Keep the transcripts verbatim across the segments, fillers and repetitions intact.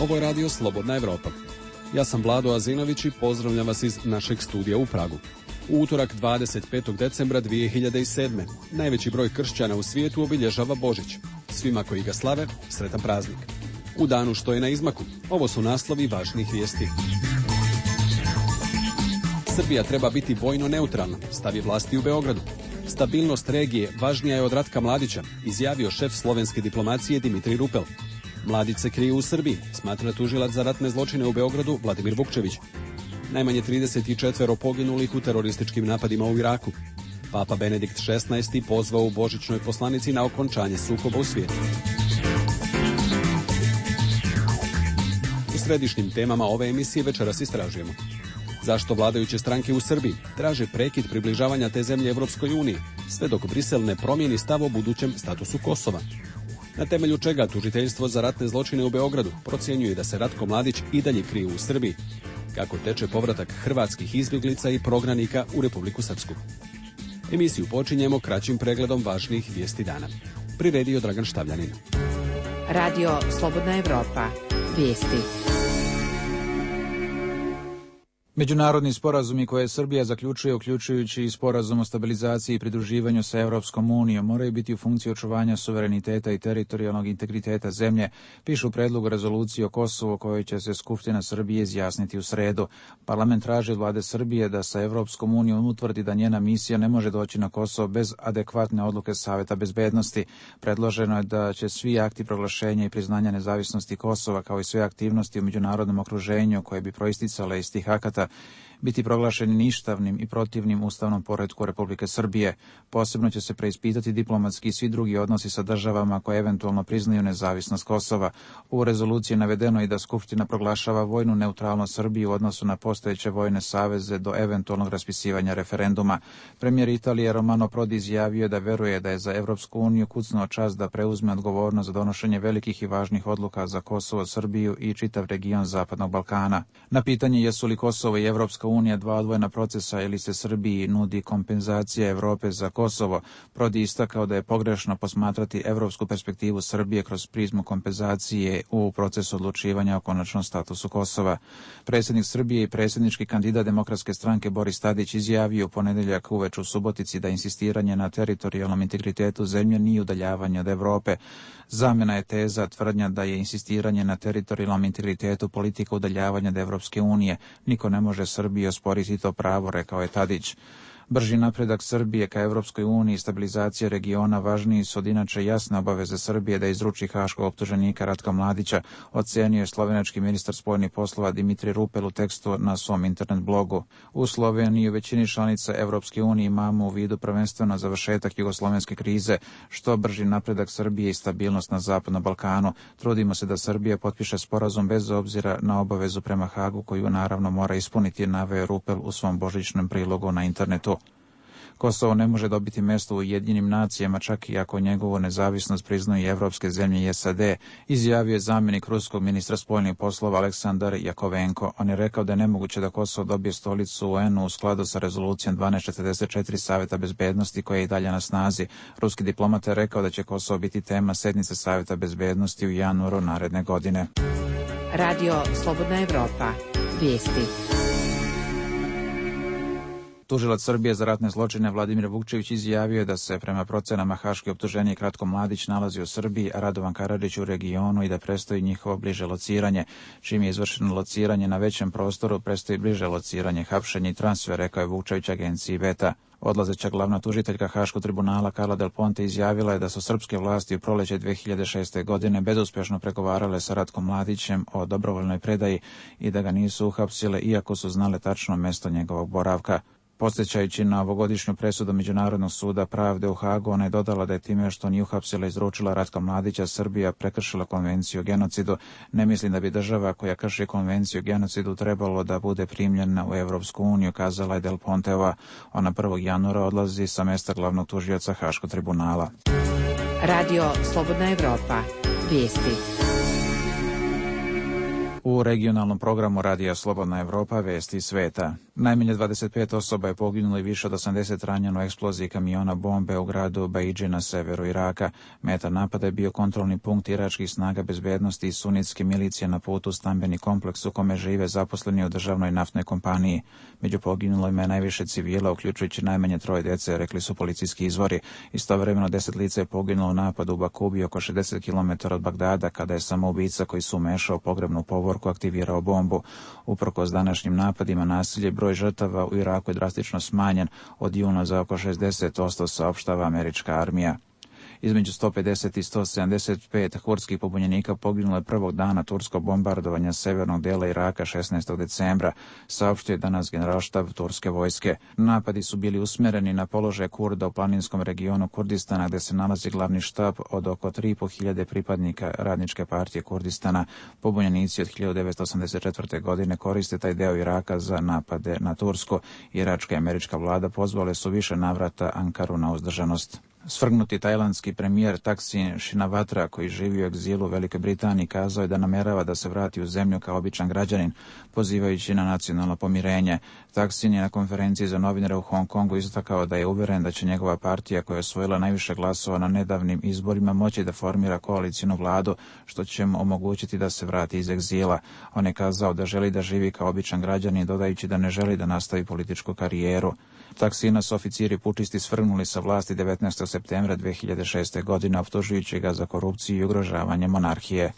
Ovo je radio Slobodna Evropa. Ja sam Vlado Azinović i pozdravljam vas iz našeg studija u Pragu. U utorak dvadeset petog decembra dvije hiljade sedme. najveći broj kršćana u svijetu obilježava Božić. Svima koji ga slave, sretan praznik. U danu što je na izmaku, ovo su naslovi važnih vijesti. Srbija treba biti vojno neutralna, stavi vlasti u Beogradu. Stabilnost regije važnija je od Ratka Mladića, izjavio šef slovenske diplomacije Dimitrij Rupel. Mladić se krije u Srbiji, smatra tužilac za ratne zločine u Beogradu Vladimir Vukčević. Najmanje trideset četiri poginulih u terorističkim napadima u Iraku. Papa Benedikt šesnaesti pozvao u božićnoj poslanici na okončanje sukoba u svijetu. U središnjim temama ove emisije večeras istražujemo. Zašto vladajuće stranke u Srbiji traže prekid približavanja te zemlje Evropskoj uniji, sve dok Brisel ne promijeni stav o budućem statusu Kosova? Na temelju čega tužiteljstvo za ratne zločine u Beogradu procjenjuje da se Ratko Mladić i dalje krije u Srbiji? Kako teče povratak hrvatskih izbjeglica i prognanika u Republiku Srpsku? Emisiju počinjemo kraćim pregledom važnih vijesti dana. Priredio Dragan Štavljanin. Radio Slobodna Evropa. Vijesti. Međunarodni sporazumi koje Srbija zaključuje, uključujući i sporazum o stabilizaciji i pridruživanju sa Evropskom unijom, moraju biti u funkciji očuvanja suvereniteta i teritorijalnog integriteta zemlje, pišu u predlogu rezolucije o Kosovu o kojoj će se Skupština Srbije izjasniti u sredu. Parlament traži od vlade Srbije da sa Evropskom unijom utvrdi da njena misija ne može doći na Kosovo bez adekvatne odluke Saveta bezbednosti. Predloženo je da će svi akti proglašenja i priznanja nezavisnosti Kosova, kao i sve aktivnosti u međunarodnom okruženju koje bi proisticale iz tih akata, biti proglašeni ništavnim i protivnim ustavnom poretku Republike Srbije. Posebno će se preispitati diplomatski i svi drugi odnosi sa državama koje eventualno priznaju nezavisnost Kosova. U rezoluciji je navedeno i da Skupština proglašava vojnu neutralnost Srbije u odnosu na postojeće vojne saveze do eventualnog raspisivanja referenduma. Premijer Italije Romano Prodi izjavio da veruje da je za Evropsku uniju kucnuo čas da preuzme odgovornost za donošenje velikih i važnih odluka za Kosovo, Srbiju i čitav region Zapadnog Balkana. Na pitanje jesu li Kosovo i Evropska unija dva odvojena procesa ili se Srbiji nudi kompenzacija Evrope za Kosovo, Prodi istakao da je pogrešno posmatrati evropsku perspektivu Srbije kroz prizmu kompenzacije u procesu odlučivanja o konačnom statusu Kosova. Predsjednik Srbije i predsjednički kandidat Demokratske stranke Boris Tadić izjavio u ponedjeljak uveče u Subotici da insistiranje na teritorijalnom integritetu zemlje nije udaljavanje od Evrope. Zamjena je teza tvrdnja da je insistiranje na teritorijalnom integritetu politika udaljavanja od Evropske unije. Niko ne može Srbiji osporiti to pravo, rekao je Tadić. Brži napredak Srbije ka Evropskoj uniji i stabilizacija regiona važniji su od inače jasne obaveze Srbije da izruči haškog optuženika Ratka Mladića, ocenio je slovenački ministar spoljnih poslova Dimitrij Rupel u tekstu na svom internet blogu. U Sloveniji i u većini članica Evropske unije imamo u vidu prvenstveno završetak jugoslovenske krize, što brži napredak Srbije i stabilnost na Zapadnom Balkanu. Trudimo se da Srbija potpiše sporazum bez obzira na obavezu prema Hagu koju naravno mora ispuniti, naveo Rupel u svom božićnom prilogu na internetu. Kosovo ne može dobiti mjesto u Ujedinjenim nacijama, čak i ako njegovu nezavisnost priznaju i evropske zemlje i S A D, izjavio je zamjenik ruskog ministra spoljnih poslova Aleksandar Jakovenko. On je rekao da je nemoguće da Kosovo dobije stolicu u U N U u skladu sa rezolucijom dvanaest četrdeset četiri Saveta bezbednosti koja je i dalje na snazi. Ruski diplomat je rekao da će Kosovo biti tema sednice Saveta bezbednosti u januaru naredne godine. Radio Slobodna Evropa. Vijesti. Tužilac Srbije za ratne zločine Vladimir Vukčević izjavio je da se prema procenama haški optuženik Ratko Mladić nalazi u Srbiji, a Radovan Karadžić u regionu i da predstoji njihovo bliže lociranje. Čim je izvršeno lociranje na većem prostoru, predstoji bliže lociranje, hapšenje i transfer, rekao je Vukčević agenciji Beta. Odlazeća glavna tužiteljka Haškog tribunala Carla Del Ponte izjavila je da su srpske vlasti u proljeće dve hiljade šeste. godine bezuspješno pregovarale sa Ratkom Mladićem o dobrovoljnoj predaji i da ga nisu uhapsile, iako su znale tačno mjesto njegovog boravka. Podsjećajući na ovogodišnju presudu Međunarodnog suda pravde u Hagu, ona je dodala da je time što nije uhapsila i izručila Ratka Mladića, Srbija prekršila konvenciju o genocidu. Ne mislim da bi država koja krši konvenciju o genocidu trebalo da bude primljena u Evropsku uniju, kazala je Del Ponteova. Ona prvog januara odlazi sa mjesta glavnog tužioca Haškog tribunala. Radio Slobodna Evropa. Vijesti. U regionalnom programu Radija Slobodna Evropa vesti sveta. Najmanje dvadeset pet osoba je poginulo i više od osamdeset ranjeno u eksploziji kamiona bombe u gradu Baidži na severu Iraka. Meta napada je bio kontrolni punkt iračkih snaga bezbednosti i sunitske milicije na putu stambeni kompleks u kome žive zaposleni u državnoj naftnoj kompaniji. Među poginulima je najviše civila, uključujući najmanje troje dece, rekli su policijski izvori. Istovremeno deset lica je poginulo u napadu u Bakubi oko šezdeset kilometara od Bagdada, kada je samoubica koji su umešao pogrebnu povorku aktivirao bombu. Uprkos današnjim napadima nasilje, broj žrtava u Iraku je drastično smanjen od juna za oko šezdeset posto, saopštava američka armija. Između sto pedeset i sto sedamdeset pet kurdskih pobunjenika poginulo je prvog dana turskog bombardovanja severnog dela Iraka šesnaestog decembra, saopštio je danas generalštab turske vojske. Napadi su bili usmjereni na položaj Kurda u planinskom regionu Kurdistana, gde se nalazi glavni štab od oko tri i po hiljade pripadnika Radničke partije Kurdistana. Pobunjenici od hiljadu devetsto osamdeset četvrte. godine koriste taj deo Iraka za napade na Tursku. Iračka i američka vlada pozvale su više navrata Ankaru na uzdržanost. Svrgnuti tajlandski premijer Thaksin Shinawatra, koji živi u egzilu u Velikoj Britaniji, kazao je da namerava da se vrati u zemlju kao običan građanin, pozivajući na nacionalno pomirenje. Thaksin je na konferenciji za novinare u Hong Kongu istakao da je uveren da će njegova partija, koja je osvojila najviše glasova na nedavnim izborima, moći da formira koalicijnu vladu, što će mu omogućiti da se vrati iz egzila. On je kazao da želi da živi kao običan građanin, dodajući da ne želi da nastavi političku karijeru. Thaksina su oficiri pučisti svrgnuli sa vlasti devetnaestog septembra dve hiljade šeste. godine, optužujući ga za korupciju i ugrožavanje monarhije.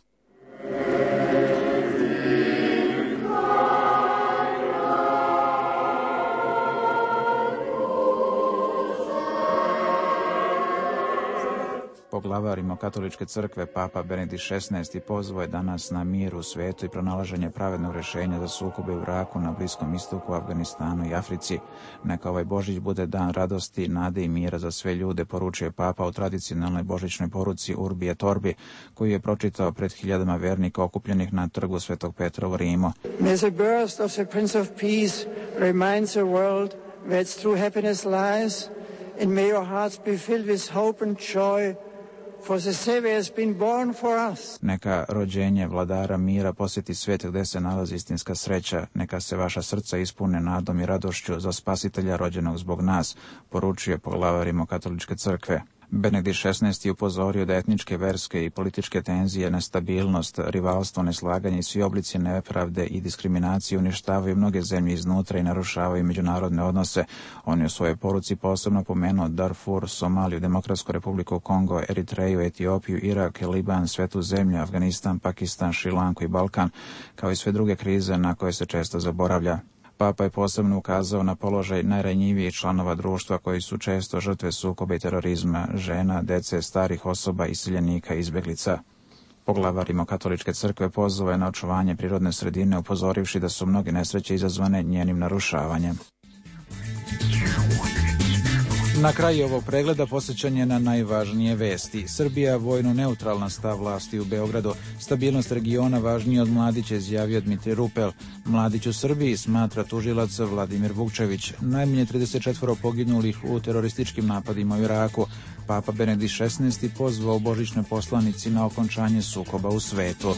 Poglavar Rimokatoličke crkve Papa Benedikt šesnaesti. pozvao je danas na mir u svetu i pronalaženje pravednog rješenja za sukobe u Iraku, na Bliskom istoku, Afganistanu i Africi. Neka ovaj Božić bude dan radosti, nade i mira za sve ljude, poručuje Papa u tradicionalnoj božićnoj poruci Urbi et Orbi, koju je pročitao pred hiljadama vernika okupljenih na trgu Svetog Petra u Rimu. May the birth of the Prince of Peace remind the world where its true happiness lies, and may your hearts be filled with hope and joy, for the Savior has been born for us. Neka rođenje vladara mira posjeti svijet gdje se nalazi istinska sreća. Neka se vaša srca ispune nadom i radošću za spasitelja rođenog zbog nas, poručuje poglavar Rimokatoličke crkve. Benedikt šesnaesti. upozorio da etničke, verske i političke tenzije, nestabilnost, rivalstvo, neslaganje i svi oblici nepravde i diskriminacije uništavaju mnoge zemlje iznutra i narušavaju međunarodne odnose. On je u svojoj poruci posebno pomenuo Darfur, Somaliju, Demokratsku republiku Kongo, Eritreju, Etiopiju, Irak, Liban, Svetu zemlju, Afganistan, Pakistan, Šrilanku i Balkan, kao i sve druge krize na koje se često zaboravlja. Papa je posebno ukazao na položaj najranjivijih članova društva koji su često žrtve sukoba i terorizma, žena, dece, starih osoba, iseljenika i izbjeglica. Poglavar Rimokatoličke crkve pozvao je na očuvanje prirodne sredine, upozorivši da su mnoge nesreće izazvane njenim narušavanjem. Na kraju ovog pregleda posjećanje na najvažnije vesti. Srbija vojno neutralna stav vlasti u Beogradu. Stabilnost regiona važnije od Mladića, izjavio Dmitrij Rupel. Mladić u Srbiji smatra tužilac Vladimir Vukčević. Najmanje trideset četvoro poginulih u terorističkim napadima u Iraku. Papa Benedikt šesnaesti. pozvao božićne poslanici na okončanje sukoba u svetu.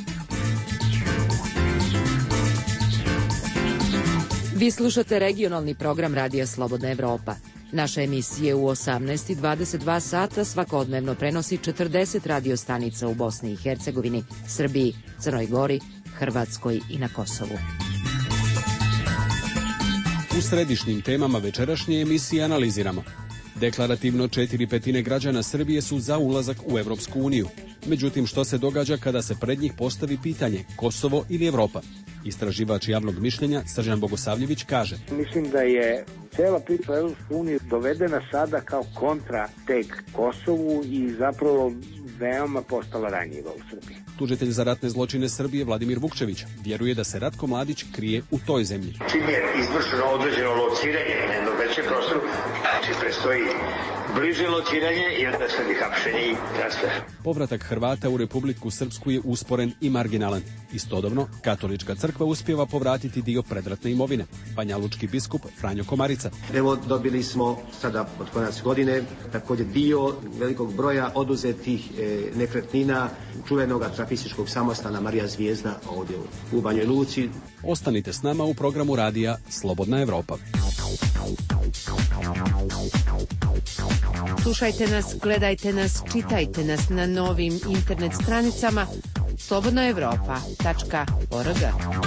Vi slušate regionalni program Radija Slobodna Evropa. Naše emisije u osamnaest i dvadeset dva sata svakodnevno prenosi četrdeset radio stanica u Bosni i Hercegovini, Srbiji, Crnoj Gori, Hrvatskoj i na Kosovu. U središnjim temama večerašnje emisije analiziramo. Deklarativno četiri petine građana Srbije su za ulazak u Evropsku uniju. Međutim, što se događa kada se pred njih postavi pitanje Kosovo ili Evropa? Istraživač javnog mišljenja Srđan Bogosavljević kaže: Mislim da je cela priča u Evropsku uniju dovedena sada kao kontra tek Kosovu i zapravo veoma postala ranjiva u Srbiji. Tužitelj za ratne zločine Srbije Vladimir Vukčević vjeruje da se Ratko Mladić krije u toj zemlji. Čim je izvršeno određeno lociranje na jednom većem prostoru, znači prestoji bliže lociranje i onda sledi hapšenje i transfer. Povratak Hrvata u Republiku Srpsku je usporen i marginalan. Istodobno, katolička crkva uspijeva povratiti dio predratne imovine. Banjalučki biskup Franjo Komarica. Evo, dobili smo sada od konac godine također dio velikog broja oduzetih e, nekretnina čuvenog fotografističkog samostana Marija Zvijezda ovdje u Banjoj Luci. Ostanite s nama u programu radija Slobodna Evropa. Slušajte nas, gledajte nas, čitajte nas na novim internet stranicama slobodna evropa tačka org.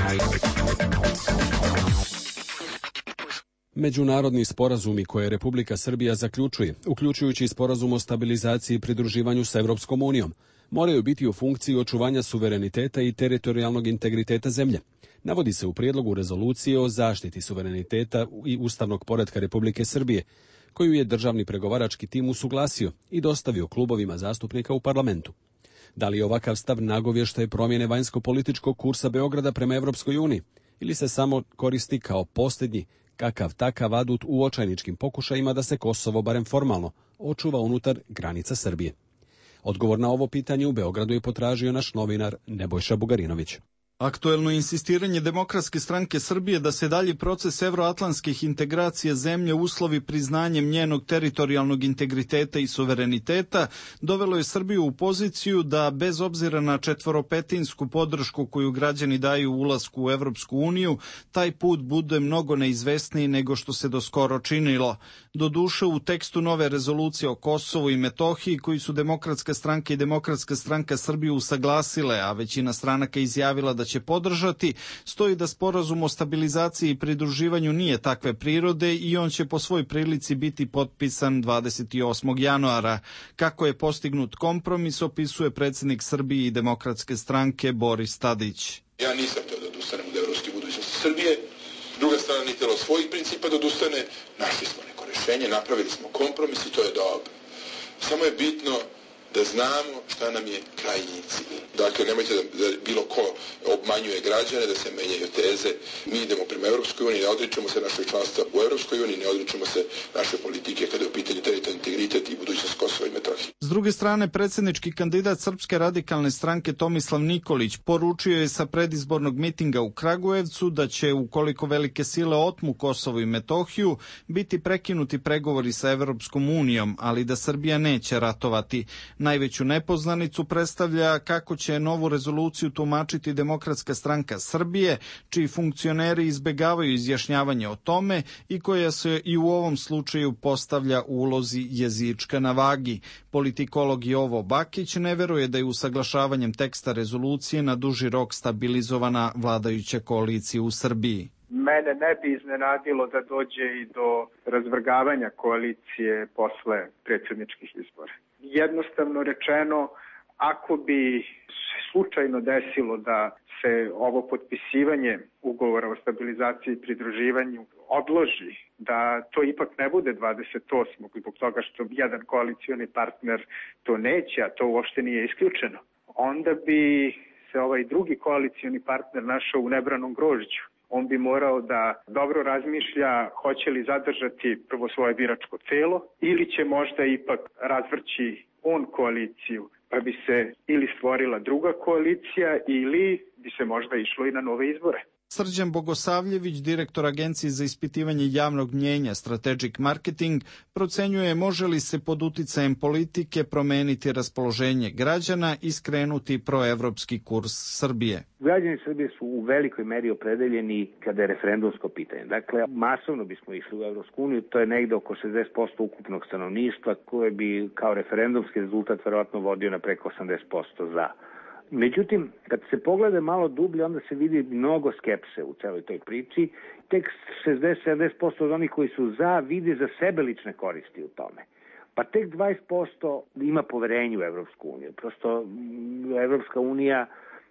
Međunarodni sporazumi koje Republika Srbija zaključuje, uključujući sporazum o stabilizaciji i pridruživanju s Evropskom unijom, moraju biti u funkciji očuvanja suvereniteta i teritorijalnog integriteta zemlje. Navodi se u prijedlogu rezolucije o zaštiti suvereniteta i ustavnog poretka Republike Srbije, koju je državni pregovarački tim usuglasio i dostavio klubovima zastupnika u parlamentu. Da li ovakav stav nagovještaje promjene vanjsko-političkog kursa Beograda prema Evropskoj uniji ili se samo koristi kao posljednji kakav takav adut u očajničkim pokušajima da se Kosovo, barem formalno, očuva unutar granica Srbije? Odgovor na ovo pitanje u Beogradu je potražio naš novinar Nebojša Bugarinović. Aktuelno insistiranje Demokratske stranke Srbije da se dalji proces evroatlantskih integracija zemlje uslovi priznanjem njenog teritorijalnog integriteta i suvereniteta dovelo je Srbiju u poziciju da, bez obzira na četvoropetinsku podršku koju građani daju ulasku u Evropsku uniju, taj put bude mnogo neizvesniji nego što se doskoro činilo. Doduše, u tekstu nove rezolucije o Kosovu i Metohiji, koji su Demokratska stranka i Demokratska stranka Srbije usaglasile, a većina stranaka izjavila da će podržati, stoji da sporazum o stabilizaciji i pridruživanju nije takve prirode i on će po svoj prilici biti potpisan dvadeset osmog januara. Kako je postignut kompromis, opisuje predsjednik Srbije i Demokratske stranke Boris Tadić. Ja nisam teo da odustanem od evropske budućnosti Srbije, druga strana nije htjela svojih principa da odustane, našli smo neko rješenje, napravili smo kompromis i to je dobro. Samo je bitno da znamo šta nam je krajnji cilj. Dakle, nemojte da, da bilo ko obmanjuje građane, da se menjaju teze. Mi idemo prema Evropskoj uniji, ne odričemo se našeg članstva u Evropskoj uniji, ne odričemo se naše politike kada je u pitanju teritorijalni integritet i budućnost Kosova i Metohije. S druge strane, predsjednički kandidat Srpske radikalne stranke Tomislav Nikolić poručio je sa predizbornog mitinga u Kragujevcu da će, ukoliko velike sile otmu Kosovo i Metohiju, biti prekinuti pregovori sa Evropskom unijom, ali da Srbija neće ratovati. Najveću nepoznanicu predstavlja kako će novu rezoluciju tumačiti Demokratska stranka Srbije, čiji funkcioneri izbegavaju izjašnjavanje o tome i koja se i u ovom slučaju postavlja u ulozi jezička na vagi. Politikolog Jovo Bakić ne veruje da je usaglašavanjem teksta rezolucije na duži rok stabilizovana vladajuća koalicija u Srbiji. Mene ne bi iznenadilo da dođe i do razvrgavanja koalicije posle predsjedničkih izbora. Jednostavno rečeno, ako bi se slučajno desilo da se ovo potpisivanje ugovora o stabilizaciji i pridruživanju odloži, da to ipak ne bude dvadeset osmog zbog toga što jedan koalicioni partner to neće, a to uopšte nije isključeno, onda bi se ovaj drugi koalicioni partner našao u nebranom grožđu. On bi morao da dobro razmišlja hoće li zadržati prvo svoje biračko telo ili će možda ipak razvrći on koaliciju, pa bi se ili stvorila druga koalicija ili bi se možda išlo i na nove izbore. Srđan Bogosavljević, direktor Agencije za ispitivanje javnog mnjenja Strategic Marketing, procenjuje može li se pod uticajem politike promeniti raspoloženje građana i skrenuti proevropski kurs Srbije. Građani Srbije su u velikoj meri opredeljeni kada je referendumsko pitanje. Dakle, masovno bismo išli u Evropsku uniju, to je negde oko šezdeset posto ukupnog stanovništva koje bi kao referendumski rezultat verovatno vodio na preko osamdeset posto za. Međutim, kad se pogleda malo dublje, onda se vidi mnogo skepse u celoj toj priči. Tek šezdeset do sedamdeset posto od onih koji su za vide za sebe lične koristi u tome. Pa tek dvadeset posto ima poverenje u Evropsku uniju. Prosto Evropska unija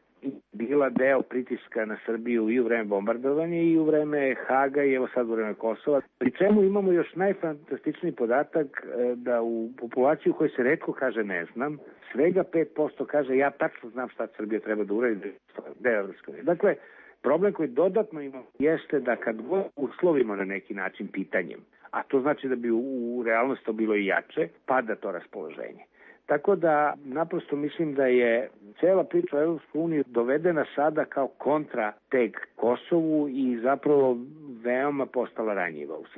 bila deo pritiska na Srbiju i u vreme bombardovanja i u vreme Haga i evo sad u vreme Kosova. Pri čemu imamo još najfantastičniji podatak da u populaciji u kojoj se retko kaže ne znam, svega pet posto kaže ja tačno znam šta Srbija treba da uradi deo Evropske unije. Dakle, problem koji dodatno imamo jeste da kad uslovimo na neki način pitanjem, a to znači da bi u realnosti to bilo i jače, pada to raspoloženje. Tako da naprosto mislim da je cela priča o Evropskoj uniji dovedena sada kao kontra tek Kosovu i zapravo veoma postala ranjiva u Srbiji.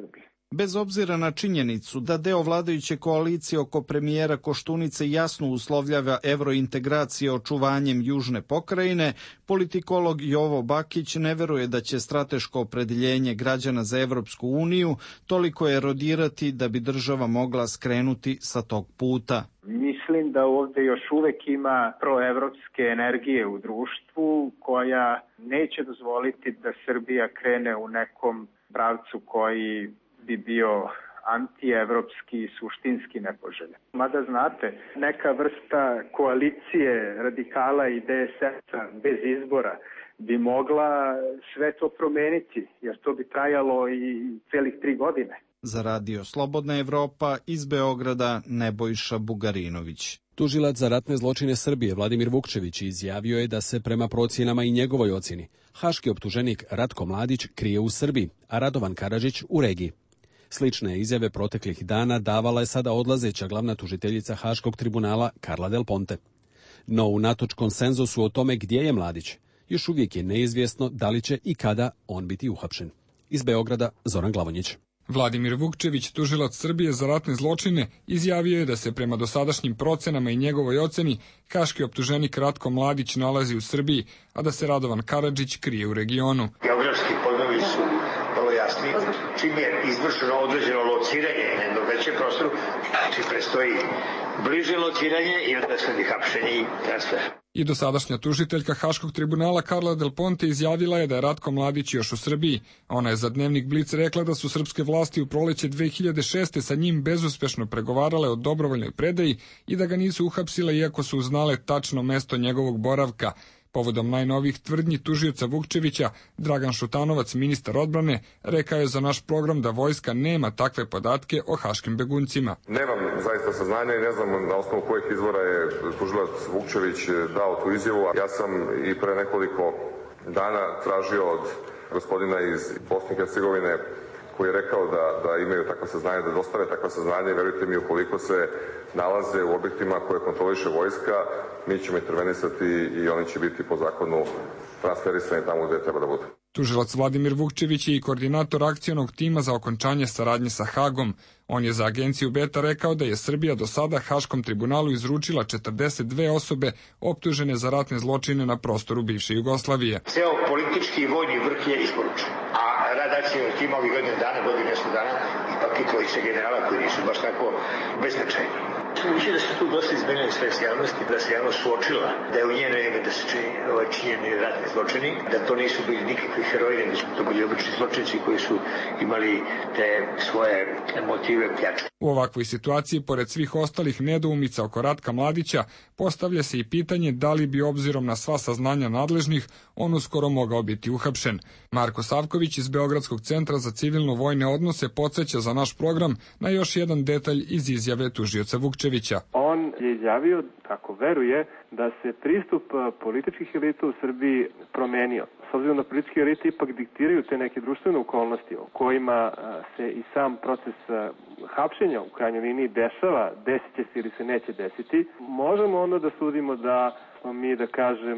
Bez obzira na činjenicu da deo vladajuće koalicije oko premijera Koštunice jasno uslovljava evrointegracije očuvanjem južne pokrajine, politikolog Jovo Bakić ne veruje da će strateško opredeljenje građana za Evropsku uniju toliko erodirati da bi država mogla skrenuti sa tog puta. Mislim da ovde još uvek ima proevropske energije u društvu koja neće dozvoliti da Srbija krene u nekom pravcu koji bi bio antievropski i suštinski nepoželjen. Mada znate, neka vrsta koalicije radikala i de es es-a bez izbora bi mogla sve to promeniti, jer to bi trajalo i celih tri godine. Za Radio Slobodna Evropa iz Beograda Nebojša Bugarinović. Tužilac za ratne zločine Srbije Vladimir Vukčević izjavio je da se prema procjenama i njegovoj ocjeni haški optuženik Ratko Mladić krije u Srbiji, a Radovan Karadžić u regiji. Slične izjave proteklih dana davala je sada odlazeća glavna tužiteljica Haškog tribunala Carla Del Ponte. No, unatoč konsenzusu o tome gdje je Mladić, još uvijek je neizvjesno da li će i kada on biti uhapšen. Iz Beograda Zoran Glavonjić. Vladimir Vukčević, tužilac Srbije za ratne zločine, izjavio je da se prema dosadašnjim procenama i njegovoj oceni haški optuženik Ratko Mladić nalazi u Srbiji, a da se Radovan Karadžić krije u regionu. Geografski pojmovi su vrlo jasni. Čim je izvršeno određeno lociranje na jednom većem prostoru, znači prestoji bliže lociranje i onda sledi hapšenje i transfer. I dosadašnja tužiteljka Haškog tribunala Carla Del Ponte izjavila je da je Ratko Mladić još u Srbiji. Ona je za dnevnik Blic rekla da su srpske vlasti u proleće dve hiljade šeste. sa njim bezuspešno pregovarale o dobrovoljnoj predaji i da ga nisu uhapsile iako su uznale tačno mesto njegovog boravka. Povodom najnovijih tvrdnji tužioca Vukčevića, Dragan Šutanovac, ministar odbrane, rekao je za naš program da vojska nema takve podatke o haškim beguncima. Nemam zaista saznanja i ne znam na osnovu kojih izvora je tužilac Vukčević dao tu izjavu. Ja sam i pre nekoliko dana tražio od gospodina iz Bosne i Hercegovine koji je rekao da, da imaju takva saznanja, da dostave takva saznanja i verujte mi, ukoliko se nalaze u objektima koje kontroliše vojska, mi ćemo intervenisati i oni će biti po zakonu transferisani tamo gde treba da budu. Tužilac Vladimir Vukčević je i koordinator akcionog tima za okončanje saradnje sa Hagom. On je za agenciju Beta rekao da je Srbija do sada Haškom tribunalu izručila četrdeset dve osobe optužene za ratne zločine na prostoru bivše Jugoslavije. Ceo politički i vojni vrh je isporučen, a rad akcionog tima ovih godina dana, godina nešto dana, ipak i tvojice generala koji nisu baš tako beznačajni. Mislim da se tu dosta izmenili svest javnosti, da se javnost suočila, da je u njeno ime da se čini, ovaj, činjeni ratni zločini, da to nisu bili nikakvi heroji, nego su to bili obični zločinci koji su imali te svoje motive pljačke. U ovakvoj situaciji, pored svih ostalih nedoumica oko Ratka Mladića, postavlja se i pitanje da li bi obzirom na sva saznanja nadležnih on uskoro mogao biti uhapšen. Marko Savković iz Beogradskog centra za civilno-vojne odnose podsjeća za naš program na još jedan detalj iz izjave tužioca Vukčevića. On je izjavio, kako veruje, da se pristup političkih elita u Srbiji promenio. S obzirom da političke elite ipak diktiraju te neke društvene okolnosti o kojima se i sam proces hapšenja u krajnjoj liniji dešava, desit će se ili se neće desiti, možemo onda da sudimo da smo mi, da kažem,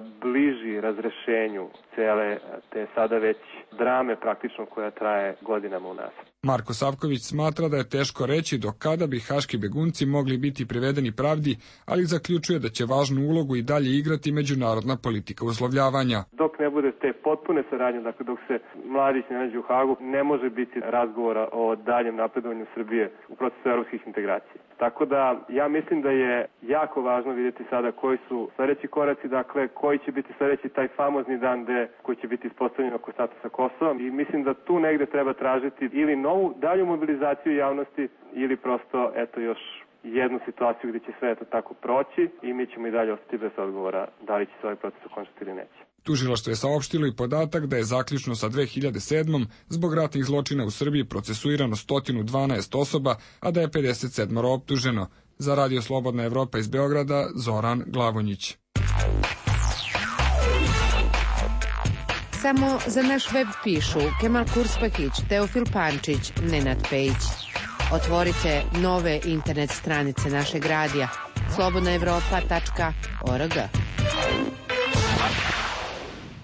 bliži razrešenju cele te sada već drame praktično koja traje godinama u nas. Marko Savković smatra da je teško reći do kada bi haški begunci mogli biti privedeni pravdi, ali zaključuje da će važnu ulogu i dalje igrati međunarodna politika uslovljavanja. Dok ne bude te potpune saradnje, dakle dok se Mladić ne nađe u Hagu, ne može biti razgovora o daljem napredovanju Srbije u procesu evropskih integracija. Tako da ja mislim da je jako važno vidjeti sada koji su sljedeći koraci, dakle koji će biti sljedeći taj famozni dan D koji će biti ispostavljen oko statusa Kosova i mislim da tu negde treba tražiti ili novu dalju mobilizaciju javnosti ili prosto eto još jednu situaciju gdje će sve to tako proći i mi ćemo i dalje ostati bez odgovora da li će se ovaj proces okončati ili neće. Tužilaštvo je saopštilo i podatak da je zaključno sa dve hiljade sedmom zbog ratnih zločina u Srbiji procesuirano sto dvanaest osoba, a da je pedeset sedam optuženo. Za Radio Slobodna Evropa iz Beograda, Zoran Glavonjić. Samo za naš web pišu Kemal Kurspakić, Teofil Pančić, Nenad Pejić. Otvorite nove internet stranice našeg radija slobodna evropa tačka org.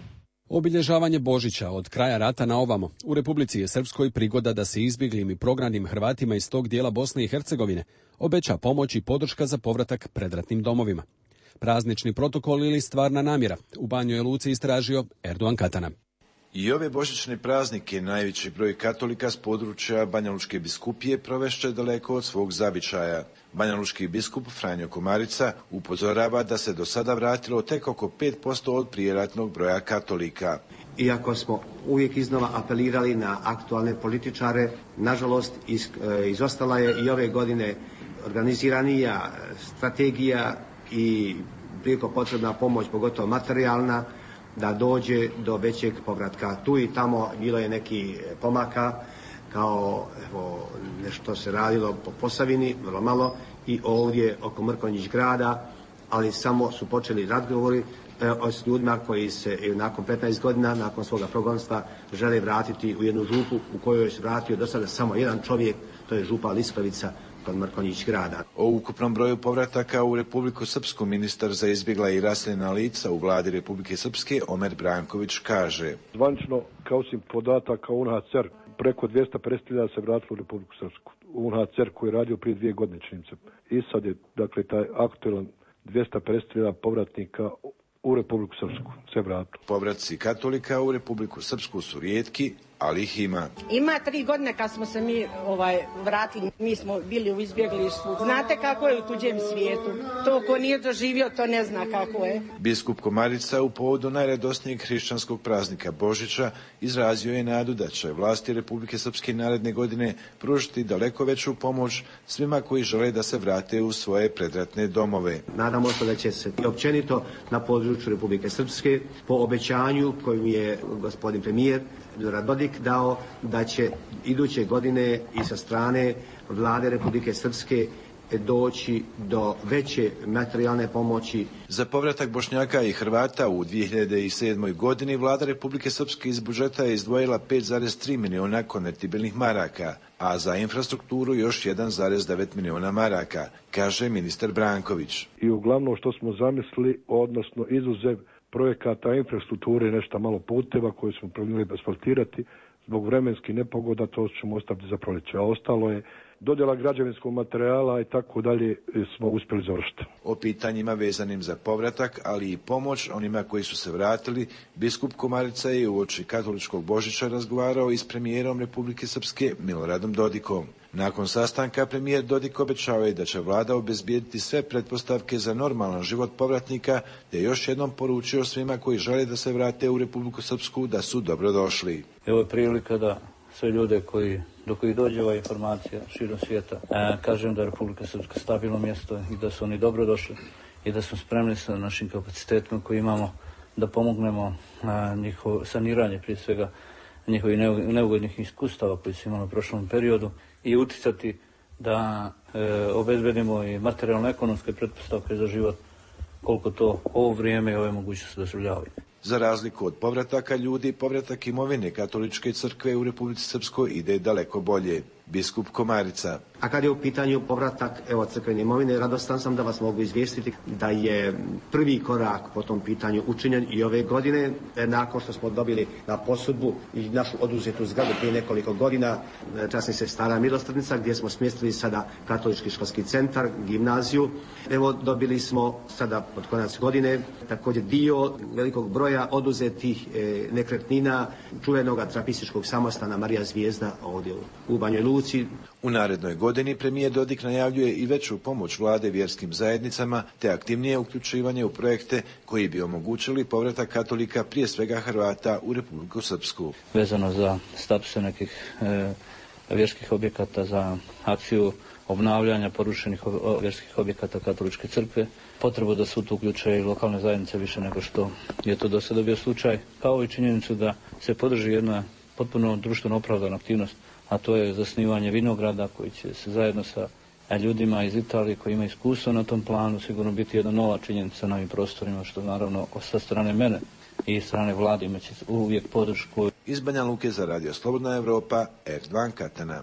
Obilježavanje Božića od kraja rata na ovamo u Republici je Srpskoj prigoda da se izbjeglim i prognanim Hrvatima iz tog dijela Bosne i Hercegovine obeća pomoć i podrška za povratak predratnim domovima. Praznični protokol ili stvarna namjera u Banjoj Luci istražio Erdogan Katana. I ove božićne praznike najveći broj katolika s područja Banjalučke biskupije provešće daleko od svog zavičaja. Banjalučki biskup Franjo Komarica upozorava da se do sada vratilo tek oko pet posto od prijeratnog broja katolika. Iako smo uvijek iznova apelirali na aktualne političare, nažalost iz, e, izostala je i ove godine organiziranija strategija i prijeko potrebna pomoć, pogotovo materijalna, da dođe do većeg povratka. Tu i tamo bilo je neki pomaka, kao evo, nešto se radilo po Posavini, vrlo malo, i ovdje oko Mrkonjić grada, ali samo su počeli razgovori e, s ljudima koji se e, nakon petnaest godina, nakon svoga progonstva, žele vratiti u jednu župu u kojoj se vratio do sada samo jedan čovjek, to je župa Liskovica kod Mrkonjić grada. O ukupnom broju povrataka u Republiku Srpsku ministar za izbjegla i raseljena lica u vladi Republike Srpske Omer Branković kaže: Zvanično, kao osim podataka U N H C R, preko dvjesto pedeset hiljada se vratilo u Republiku Srpsku. U N H C R koji je radio prije dvije godine, čini se. I sad je, dakle, taj aktualan dvjesto pedeset hiljada povratnika u Republiku Srpsku se vratilo. Povratci katolika u Republiku Srpsku su rijetki, ali ih ima. Ima tri godine kad smo se mi ovaj, vratili, mi smo bili u izbjeglištvu. Znate kako je u tuđem svijetu. To ko nije doživio, to ne zna kako je. Biskup Komarica u povodu najradosnijeg hrišćanskog praznika Božića izrazio je nadu da će vlasti Republike Srpske naredne godine pružiti daleko veću pomoć svima koji žele da se vrate u svoje predratne domove. Nadamo se da će se općenito na području Republike Srpske po obećanju kojim je gospodin premijer Milorad Dodik dao da će iduće godine i sa strane vlade Republike Srpske doći do veće materijalne pomoći. Za povratak Bošnjaka i Hrvata u dvije hiljade sedmoj. godini vlada Republike Srpske iz budžeta je izdvojila pet zarez tri miliona konvertibilnih maraka, a za infrastrukturu još jedan zarez devet miliona maraka, kaže ministar Branković. I uglavnom što smo zamislili, odnosno izuzev projekata infrastrukture, nešto malo puteva koje smo planirali asfaltirati, zbog vremenskih nepogoda to ćemo ostaviti za proljeće, a ostalo je dodjela građevinskog materijala i tako dalje smo uspjeli završiti. O pitanjima vezanim za povratak, ali i pomoć onima koji su se vratili, biskup Komarica je uoči katoličkog Božića razgovarao i s premijerom Republike Srpske Miloradom Dodikom. Nakon sastanka premijer Dodik obećao je da će vlada obezbijediti sve pretpostavke za normalan život povratnika, te još jednom poručio svima koji žele da se vrate u Republiku Srpsku da su dobrodošli. Evo je prilika da sve ljude koji, do kojih dođe ova informacija širom svijeta, e, kažem da je Republika Srpska stabilno mjesto i da su oni dobrodošli i da smo spremni sa našim kapacitetima koji imamo da pomognemo a, njihovo saniranje, prije svega njihovih neugodnih iskustava koji su imali u prošlom periodu i uticati da e, obezbedimo i materijalno-ekonomske pretpostavke za život koliko to ovo vrijeme i ove mogućnosti dozvoljavaju. Za razliku od povrataka ljudi, povratak imovine katoličke crkve u Republici Srpskoj ide daleko bolje. Biskup Komarica. A kad je u pitanju povratak evo crkvene imovine, radostan sam da vas mogu izvijestiti da je prvi korak po tom pitanju učinjen i ove godine, nakon što smo dobili na posudbu i našu oduzetu zgradu prije nekoliko godina, časni se Stara Milosrdnica, gdje smo smjestili sada katolički školski centar, gimnaziju. Evo dobili smo sada pod konac godine također dio velikog broja oduzetih e, nekretnina čuvenog trapističkog samostana Marija Zvijezda ovdje u Banjoj Luci. U narednoj godini premijer Dodik najavljuje i veću pomoć vlade vjerskim zajednicama te aktivnije uključivanje u projekte koji bi omogućili povratak katolika, prije svega Hrvata, u Republiku Srpsku. Vezano za statuse nekih e, vjerskih objekata, za akciju obnavljanja porušenih vjerskih objekata katoličke crkve, potrebu da su tu uključe i lokalne zajednice više nego što je to do sada bio slučaj, kao i činjenicu da se podrži jedna potpuno društveno opravdana aktivnost, a to je zasnivanje vinograda koji će se zajedno sa ljudima iz Italije koji imaju iskustvo na tom planu sigurno biti jedna nova činjenica na ovim prostorima, što naravno sa strane mene i strane vlade imaće uvijek podršku. Iz Banja Luke za Radio Slobodna Evropa, Erdogan Katana.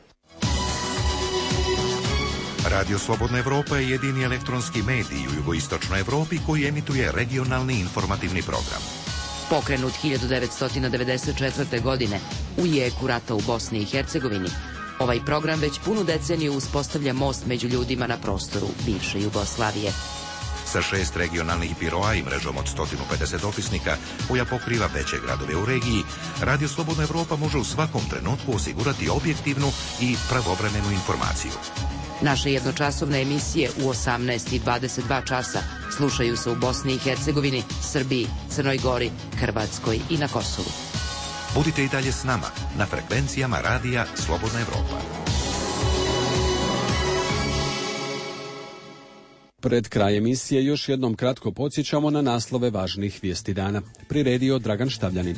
Radio Slobodna Evropa je jedini elektronski medij u jugoistočnoj Evropi koji emituje regionalni informativni program. Pokrenut hiljadu devetsto devedeset četvrte. godine u jeku rata u Bosni i Hercegovini, ovaj program već punu deceniju uspostavlja most među ljudima na prostoru bivše Jugoslavije. Sa šest regionalnih biroa i mrežom od sto pedeset opisnika, koja pokriva veće gradove u regiji, Radio Slobodna Evropa može u svakom trenutku osigurati objektivnu i pravovremenu informaciju. Naše jednočasovne emisije u osamnaest i dvadeset dva časa slušaju se u Bosni i Hercegovini, Srbiji, Crnoj Gori, Hrvatskoj i na Kosovu. Budite i dalje s nama na frekvencijama Radija Slobodna Evropa. Pred kraj emisije još jednom kratko podsjećamo na naslove važnih vijesti dana. Priredio Dragan Štavljanin.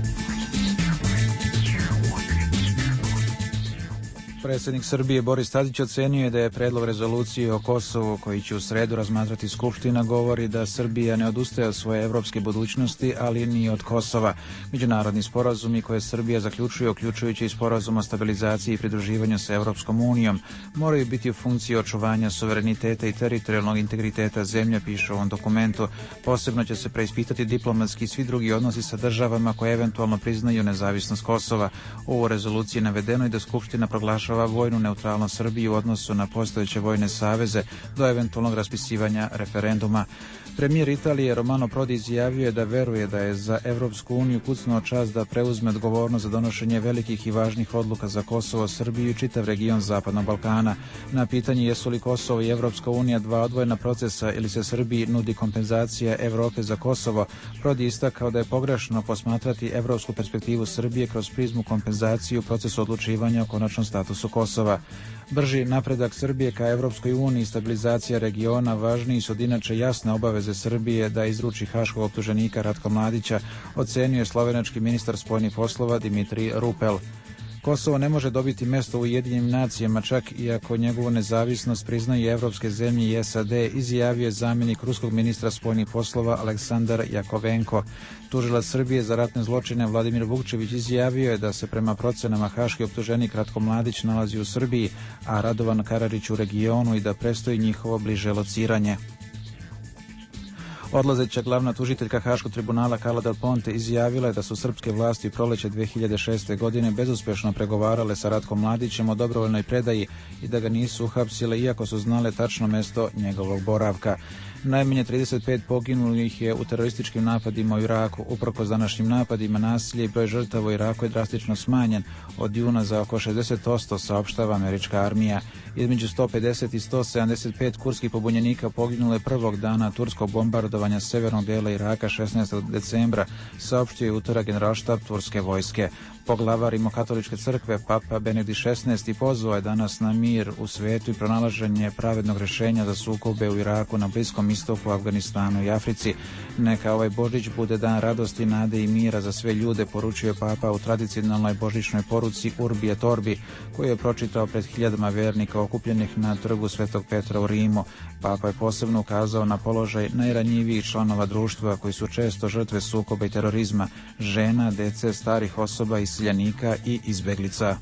Predsjednik Srbije Boris Tadić ocenio je da je predlog rezolucije o Kosovu, koji će u sredu razmatrati Skupština, govori da Srbija ne odustaje od svoje evropske budućnosti, ali ni od Kosova. Međunarodni sporazumi koje Srbija zaključuje, uključujući i sporazum o stabilizaciji i pridruživanju sa Evropskom unijom, moraju biti u funkciji očuvanja suvereniteta i teritorijalnog integriteta zemlje, piše u ovom dokumentu. Posebno će se preispitati diplomatski i svi drugi odnosi sa državama koje eventualno priznaju nezavisnost Kosova. U rezoluciji je navedeno i da Skupština proglašava vojnu neutralnost Srbije u odnosu na postojeće vojne saveze do eventualnog raspisivanja referenduma. Premijer Italije Romano Prodi izjavio je da veruje da je za Evropsku uniju kucnuo čas da preuzme odgovornost za donošenje velikih i važnih odluka za Kosovo, Srbiju i čitav region Zapadnog Balkana. Na pitanje jesu li Kosovo i Evropska unija dva odvojena procesa ili se Srbiji nudi kompenzacija Evrope za Kosovo, Prodi istakao da je pogrešno posmatrati evropsku perspektivu Srbije kroz prizmu kompenzaciju u procesu odlučivanja o konačnom statusu Kosova. Brži napredak Srbije ka Evropskoj uniji i stabilizacija regiona važniji su od inače jasne obaveze Srbije da izruči haškog optuženika Ratka Mladića, ocenio je slovenački ministar spoljnih poslova Dimitrij Rupel. Kosovo ne može dobiti mesto u Ujedinjenim nacijama, čak i ako njegovu nezavisnost priznaju evropske zemlje i S A D, izjavio je zamjenik ruskog ministra spoljnih poslova Aleksandar Jakovenko. Tužilac Srbije za ratne zločine Vladimir Vukčević izjavio je da se prema procenama haški optuženik Ratko Mladić nalazi u Srbiji, a Radovan Karadžić u regionu i da prestoji njihovo bliže lociranje. Odlazeća glavna tužiteljka Haškog tribunala Carla Del Ponte izjavila je da su srpske vlasti u proleće dve hiljade šeste. godine bezuspješno pregovarale sa Ratkom Mladićem o dobrovoljnoj predaji i da ga nisu uhapsile iako su znale tačno mesto njegovog boravka. Najmanje trideset pet poginulih je u terorističkim napadima u Iraku. Uprkos današnjim napadima, nasilje i broj žrtava u Iraku je drastično smanjen od juna za oko šezdeset posto, saopštava američka armija. Između sto pedeset i sto sedamdeset pet kurdskih pobunjenika poginule prvog dana turskog bombardovanja severnog dela Iraka šesnaestog decembra, saopštio je utorak generalštab turske vojske. Poglavar Rimokatoličke crkve, Papa Benedikt šesnaesti. pozvao je danas na mir u svetu i pronalaženje pravednog rješenja za sukobe u Iraku, na Bliskom istoku, Afganistanu i Africi. Neka ovaj Božić bude dan radosti, nade i mira za sve ljude, poručio je Papa u tradicionalnoj božićnoj poruci Urbi et Orbi, koju je pročitao pred hiljadama vernika okupljenih na trgu Svetog Petra u Rimu. Papa je posebno ukazao na položaj najranjivijih članova društva koji su često žrtve sukoba i terorizma, žena, dece, starih osoba, iseljenika i izbeglica.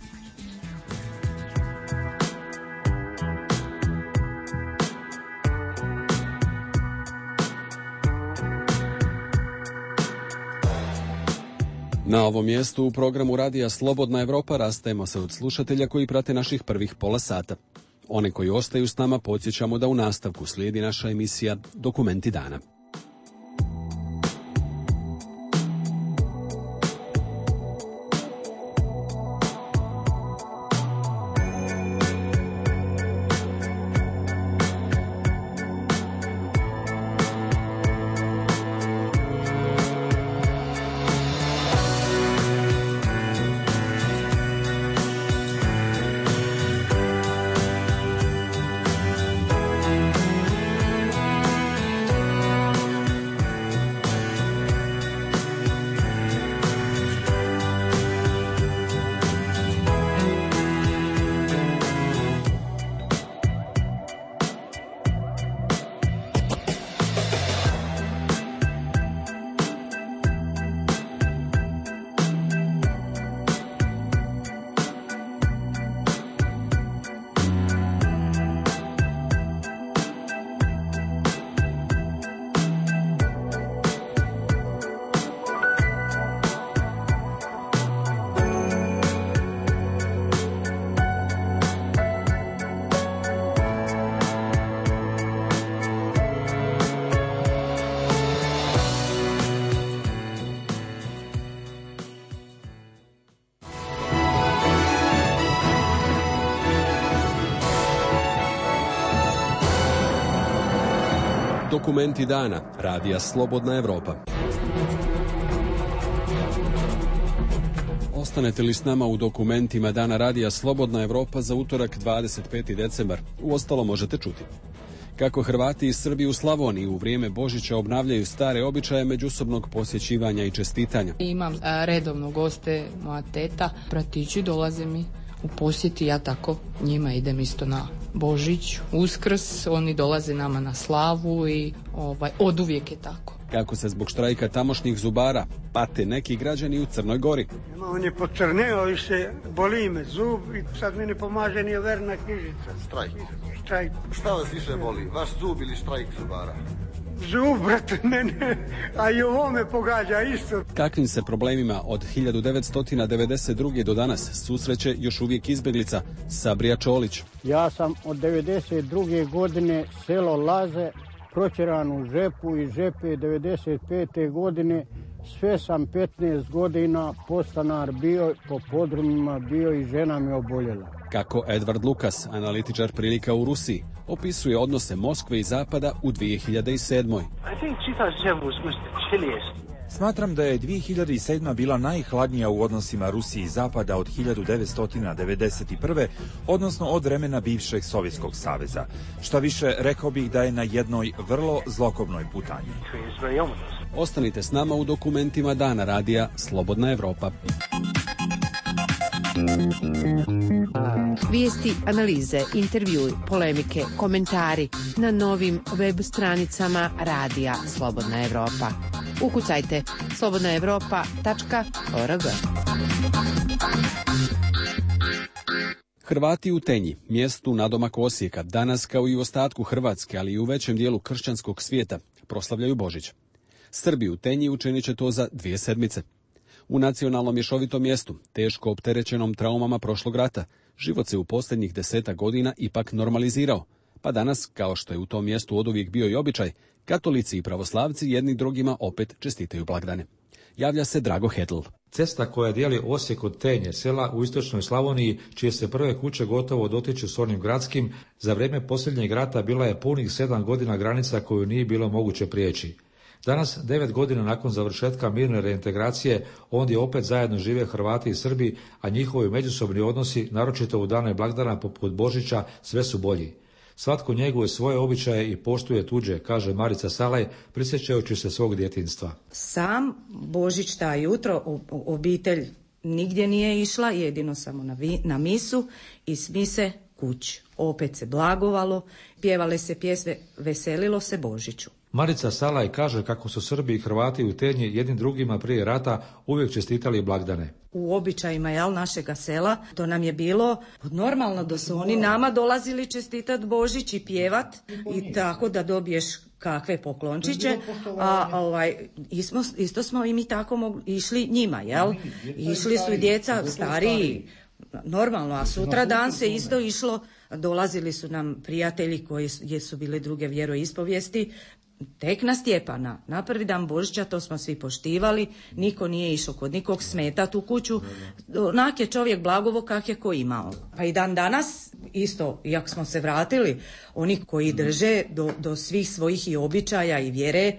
Na ovom mjestu u programu Radija Slobodna Evropa rastajemo se od slušatelja koji prate naših prvih pola sata. One koji ostaju s nama podsjećamo da u nastavku slijedi naša emisija Dokumenti dana. Dokumenti dana, radija Slobodna Evropa. Ostanete li s nama u dokumentima dana radija Slobodna Evropa za utorak dvadeset peti decembar? Uostalo možete čuti kako Hrvati iz Srbije u Slavoniji u vrijeme Božića obnavljaju stare običaje međusobnog posjećivanja i čestitanja. Imam redovno goste, moja teta, bratići dolaze mi u posjeti, ja tako njima idem isto na Božić, Uskrs, oni dolaze nama na slavu i ovaj, oduvijek je tako. Kako se zbog štrajka tamošnjih zubara pate neki građani u Crnoj Gori. On je pocrneo i se boli me zub i sad mi ne pomaže ni overna knjižica. Štrajk. Štrajk. Šta vas više boli, vaš zub ili štrajk zubara? Zub, brate, mene, a i ovo me pogađa isto. Kakvim se problemima od hiljadu devetsto devedeset druge do danas susreće još uvijek izbjeglica Sabrija Čolić. Ja sam od devedeset druge godine selo Laze, proćeran u Žepu i Žepe devedeset pete godine. Sve sam petnaest godina postanar bio, po podrumima bio i žena mi oboljela. Kako Edvard Lukas, analitičar prilika u Rusiji, opisuje odnose Moskve i Zapada u dvije hiljade sedmoj. Smatram da je dvije hiljade sedma bila najhladnija u odnosima Rusije i Zapada od hiljadu devetsto devedeset prve. odnosno od vremena bivšeg Sovjetskog saveza. Šta više, rekao bih da je na jednoj vrlo zlokobnoj putanji. Ostanite s nama u dokumentima dana radija Slobodna Evropa. Vijesti, analize, intervjui, polemike, komentari na novim web stranicama radija Slobodna Evropa. Ukucajte slobodna evropa tačka org. Hrvati u Tenji, mjestu nadomak Osijeka, danas kao i u ostatku Hrvatske, ali i u većem dijelu kršćanskog svijeta, proslavljaju Božić. Srbi u Tenji učinit će to za dvije sedmice. U nacionalnom mješovitom mjestu, teško opterećenom traumama prošlog rata, život se u posljednjih deseta godina ipak normalizirao, pa danas, kao što je u tom mjestu oduvijek bio i običaj, katolici i pravoslavci jedni drugima opet čestitaju blagdane. Javlja se Drago Hedl. Cesta koja dijeli Osijek od Tenje, sela u istočnoj Slavoniji, čije se prve kuće gotovo dotiču s onim gradskim, za vrijeme posljednjeg rata bila je punih sedam godina granica koju nije bilo moguće prijeći. Danas, devet godina nakon završetka mirne reintegracije, ondje opet zajedno žive Hrvati i Srbi, a njihovi međusobni odnosi, naročito u dane blagdana poput Božića, sve su bolji. Svatko njeguje svoje običaje i poštuje tuđe, kaže Marica Salaj, prisjećajući se svog djetinjstva. Sam Božić taj jutro obitelj nigdje nije išla, jedino samo na, vi, na misu i s mise kuć. Opet se blagovalo, pjevale se pjesme, veselilo se Božiću. Marica Salaj kaže kako su Srbi i Hrvati u Tenji jednim drugima prije rata uvijek čestitali blagdane. U običajima jel, našega sela to nam je bilo normalno da su oni nama dolazili čestitat Božić i pjevat i tako da dobiješ kakve poklončiće, a ovaj, ismo, isto smo i mi tako mogli, išli njima, jel? Išli su i djeca stariji, normalno, a sutra dan se isto išlo, dolazili su nam prijatelji koji su bile druge vjeroispovijesti, tek na Stjepana, na prvi dan Božića, to smo svi poštivali, niko nije išao kod nikog smetati u kuću, onak je čovjek blagovo kak je ko imao. Pa i dan danas, isto, iako smo se vratili, oni koji drže do, do svih svojih i običaja i vjere,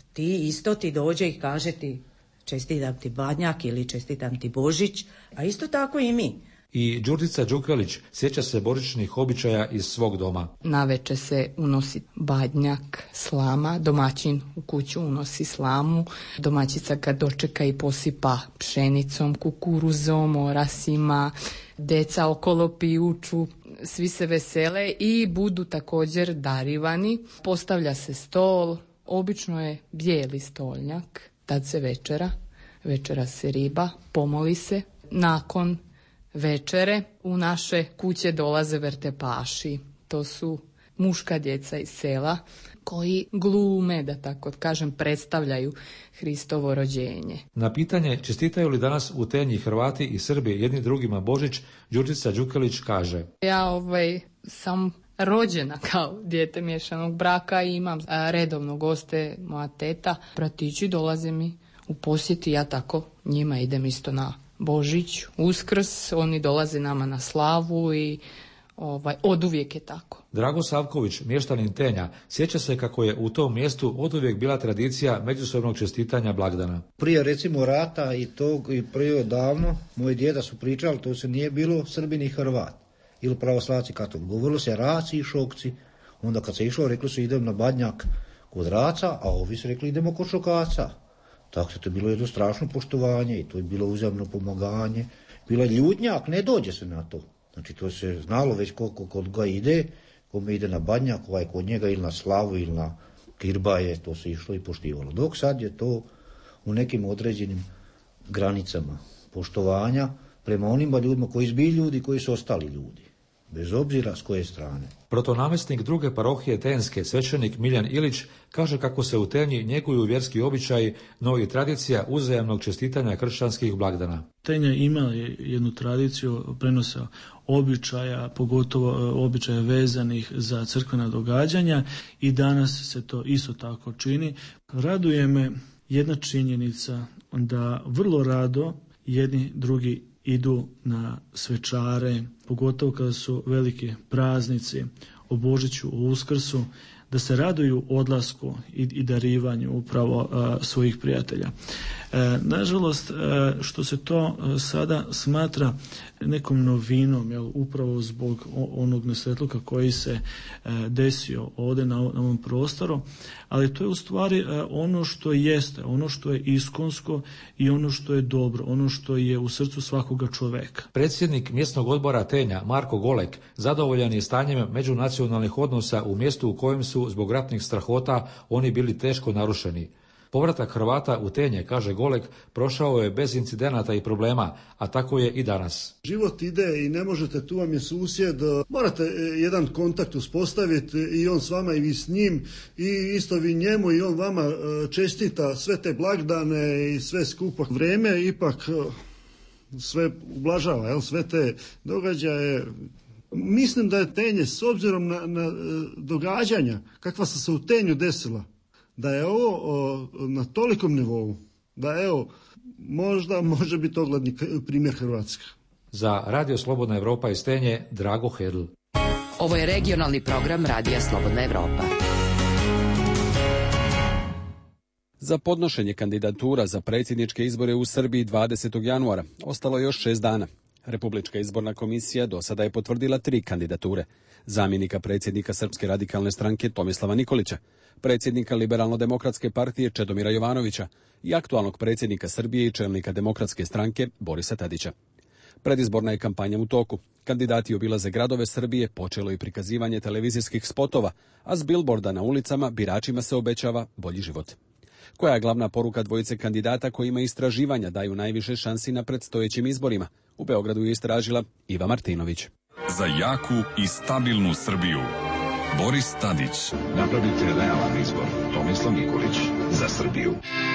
ti isto ti dođe i kaže ti čestitam ti Badnjak ili čestitam ti Božić, a isto tako i mi. I Đurđica Đukalić sjeća se božićnih običaja iz svog doma. Naveče se unosi badnjak, slama, domaćin u kuću unosi slamu, domaćica ga dočeka i posipa pšenicom, kukuruzom, orasima, deca okolo pijuču, svi se vesele i budu također darivani. Postavlja se stol, obično je bijeli stolnjak, tad se večera, večera se riba, pomoli se, nakon večere u naše kuće dolaze vertepaši. To su muška djeca iz sela koji glume, da tako kažem, predstavljaju Hristovo rođenje. Na pitanje čestitaju li danas u Tenji Hrvati i Srbi jedni drugima Božić, Đurđica Đukalić kaže: Ja ovaj, sam rođena kao dijete miješanog braka i imam redovno goste, moja teta, bratići dolaze mi u posjeti, ja tako njima idem isto na Božić, Uskrs, oni dolaze nama na slavu i ovaj, oduvijek je tako. Drago Savković, mještanin Tenja, sjeća se kako je u tom mjestu oduvijek bila tradicija međusobnog čestitanja blagdana. Prije recimo rata i tog i prije davno, moji djeda su pričali, to se nije bilo Srbin i Hrvat ili pravoslavci katolici. Govorilo se raci i šokci. Onda kad se išlo, rekli su idem na Badnjak kod raca, a ovi su rekli idemo kod šokaca. Tako se to je bilo jedno strašno poštovanje i to je bilo uzajamno pomaganje. Bilo je ljudnjak, ne dođe se na to. Znači to se znalo već koliko kod ga ide, kome ide na Badnjak, ovaj kod njega ili na slavu ili na kirbaje, to se išlo i poštivalo. Dok sad je to u nekim određenim granicama poštovanja prema onima ljudima koji su bili ljudi, koji su ostali ljudi, bez obzira s koje strane. Protonamjesnik druge parohije Tenske, svećenik Miljan Ilić, kaže kako se u Tenji njeguju vjerski običaji, no i tradicija uzajamnog čestitanja kršćanskih blagdana. Tenja ima jednu tradiciju prenosa običaja, pogotovo običaja vezanih za crkvena događanja i danas se to isto tako čini. Raduje me jedna činjenica da vrlo rado jedni drugi idu na svečare, pogotovo kada su veliki praznici, o Božiću, o Uskrsu, da se raduju odlasku i, i darivanju upravo a, svojih prijatelja. E, nažalost, a, što se to a, sada smatra nekom novinom, jel, upravo zbog onog nesretluka koji se a, desio ovdje na, na ovom prostoru, ali to je u stvari a, ono što jeste, ono što je iskonsko i ono što je dobro, ono što je u srcu svakoga čoveka. Predsjednik mjesnog odbora Tenja, Marko Golek, zadovoljan je stanjem međunacionalnih odnosa u mjestu u kojem su zbog ratnih strahota oni bili teško narušeni. Povratak Hrvata u Tenje, kaže Golek, prošao je bez incidenata i problema, a tako je i danas. Život ide i ne možete, tu vam je susjed, morate jedan kontakt uspostaviti i on s vama i vi s njim i isto vi njemu i on vama čestita sve te blagdane i sve skupo vrijeme, ipak sve ublažava, jel, sve te događaje. Mislim da je Tenje, s obzirom na, na događanja kakva su se u Tenju desila, da je ovo o, na tolikom nivou, da evo, možda može biti ogledni primjer Hrvatska. Za Radio Slobodna Evropa iz Tenje, Drago Hedl. Ovo je regionalni program Radija Slobodna Evropa. Za podnošenje kandidatura za predsjedničke izbore u Srbiji dvadesetog januara ostalo je još šest dana. Republička izborna komisija do sada je potvrdila tri kandidature. Zamjenika predsjednika Srpske radikalne stranke Tomislava Nikolića, predsjednika Liberalno-demokratske partije Čedomira Jovanovića i aktualnog predsjednika Srbije i čelnika Demokratske stranke Borisa Tadića. Predizborna je kampanja u toku. Kandidati obilaze gradove Srbije, počelo i prikazivanje televizijskih spotova, a s bilborda na ulicama biračima se obećava bolji život. Koja je glavna poruka dvojice kandidata kojima istraživanja daju najviše šansi na predstojećim izborima? U Beogradu je istražila Iva Martinović. Za jaku i stabilnu Srbiju. Boris Tadić. Napravite realan izbor. Tomislav Nikolić. Za Srbiju.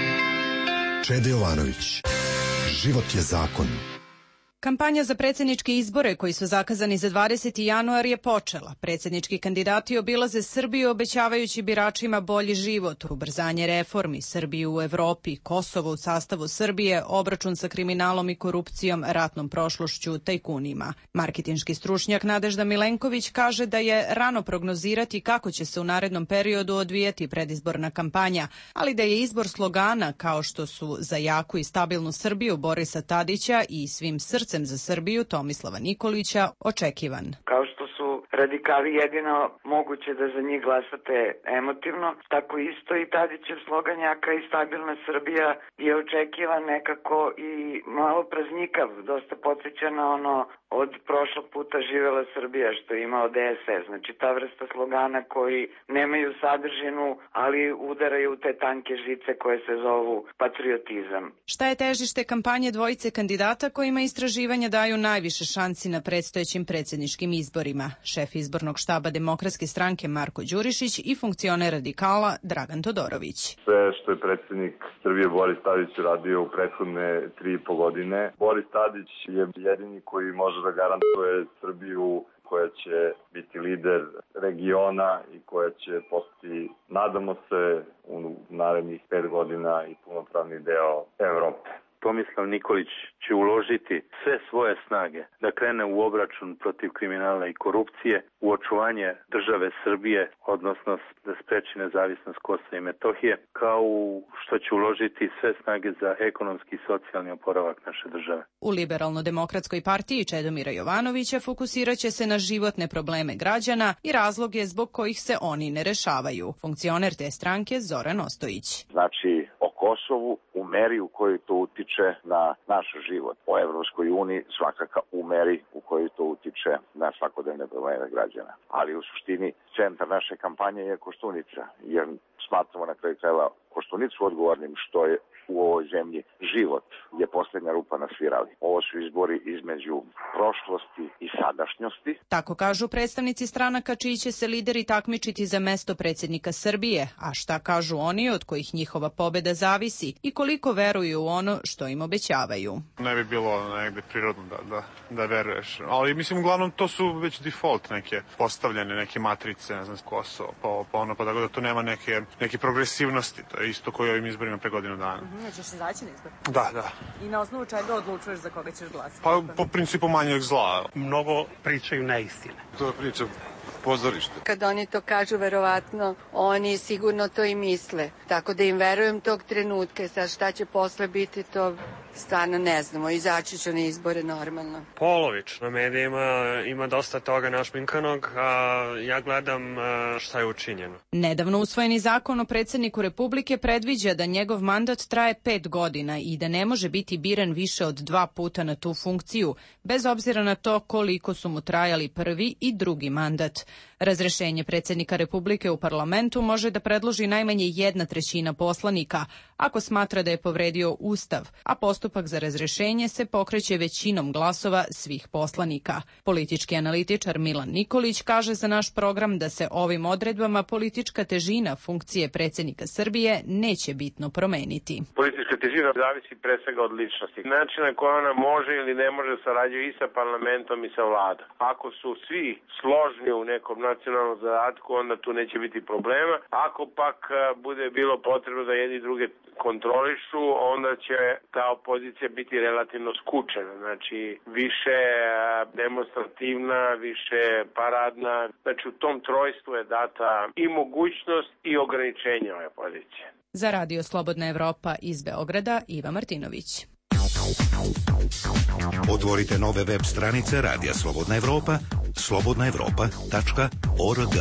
Čede Jovanović. Život je zakon. Kampanja za predsjedničke izbore koji su zakazani za dvadeseti januar je počela. Predsjednički kandidati obilaze Srbiju obećavajući biračima bolji život, ubrzanje reformi, Srbiju u Evropi, Kosovo u sastavu Srbije, obračun sa kriminalom i korupcijom, ratnom prošlošću, tajkunima. Marketinški stručnjak Nadežda Milenković kaže da je rano prognozirati kako će se u narednom periodu odvijati predizborna kampanja, ali da je izbor slogana kao što su za jaku i stabilnu Srbiju Borisa Tadića i svim srcem za Srbiju Tomislava Nikolića očekivan. Kao što su radikali jedino moguće da za njih glasate emotivno, tako isto i Tadićev slogan jaka i stabilna Srbija je očekivan nekako i malo praznikav, dosta podsjeća na ono od prošlog puta živela Srbija što je imao D S S, znači ta vrsta slogana koji nemaju sadržinu, ali udaraju te tanke žice koje se zovu patriotizam. Šta je težište kampanje dvojice kandidata kojima istraživanja daju najviše šansi na predstojećim predsjedničkim izborima? Šef izbornog štaba Demokratske stranke Marko Đurišić i funkcioner radikala Dragan Todorović. Sve što je predsjednik Srbije Boris Tadić radio u prethodne tri i po godine, Boris Tadić je jedini koji može da garantuje Srbiju koja će biti lider regiona i koja će postati, nadamo se, u narednih pet godina i punopravni deo Evrope. Tomislav Nikolić će uložiti sve svoje snage da krene u obračun protiv kriminala i korupcije, u očuvanje države Srbije, odnosno da spreči nezavisnost Kosova i Metohije, kao što će uložiti sve snage za ekonomski i socijalni oporavak naše države. U Liberalno-demokratskoj partiji Čedomira Jovanovića fokusirat će se na životne probleme građana i razloge zbog kojih se oni ne rešavaju. Funkcioner te stranke Zoran Ostojić. Znači, o Kosovu u meri u kojoj to utiče na naš život. O Evropskoj uniji svakako u meri u kojoj to utiče na svakodnevne probleme građana. Ali u suštini centar naše kampanje je Koštunica, jer smatramo na kraju krajeva Koštunicu odgovornim što je u ovoj zemlji život je posljednja rupa na svirali. Ovo su izbori između prošlosti i sadašnjosti. Tako kažu predstavnici stranaka čiji će se lideri takmičiti za mesto predsjednika Srbije, a šta kažu oni od kojih njihova pobeda zavisi i koliko veruju u ono što im obećavaju. Ne bi bilo negde prirodno da, da, da veruješ, ali mislim uglavnom to su već default neke postavljene neke matrice, ne znam, Kosovo, pa, pa ono, pa tako da to nema neke, neke progresivnosti, to je isto koji ovim izborima pre godinu dana. Nećeš se zaći na izbor? Da, da. I na osnovu čega odlučuješ za koga ćeš glasati? Pa po principu manjeg zla. Mnogo pričaju neistine. To je priča pozorište. Kad oni to kažu, verovatno, oni sigurno to i misle. Tako da im verujem tog trenutka. Sad šta će posle biti, to stvarno ne znamo. Izaći ću na izbore normalno. Polovično medijima ima dosta toga našminkanog, a ja gledam šta je učinjeno. Nedavno usvojeni zakon o predsjedniku Republike predviđa da njegov mandat traje pet godina i da ne može biti biran više od dva puta na tu funkciju, bez obzira na to koliko su mu trajali prvi i drugi mandat. Razrešenje predsjednika Republike u parlamentu može da predloži najmanje jedna trećina poslanika, ako smatra da je povredio Ustav, a postupak za razrešenje se pokreće većinom glasova svih poslanika. Politički analitičar Milan Nikolić kaže za naš program da se ovim odredbama politička težina funkcije predsjednika Srbije neće bitno promeniti. Politička težina zavisi pre svega od ličnosti. Način na koji ona može ili ne može sarađuje i sa parlamentom i sa vladom. Ako su svi složni u nekom nacionalnom zadatku, onda tu neće biti problema. Ako pak bude bilo potrebno da jedni druge kontrolišu, onda će ta opozicija biti relativno skučena. Znači, više demonstrativna, više paradna. Znači, u tom trojstvu je data i mogućnost i ograničenje ove opozicije. Za Radio Slobodna Evropa iz Beograda, Iva Martinović. Otvorite nove web stranice Radija Slobodna Evropa, slobodna evropa tačka org.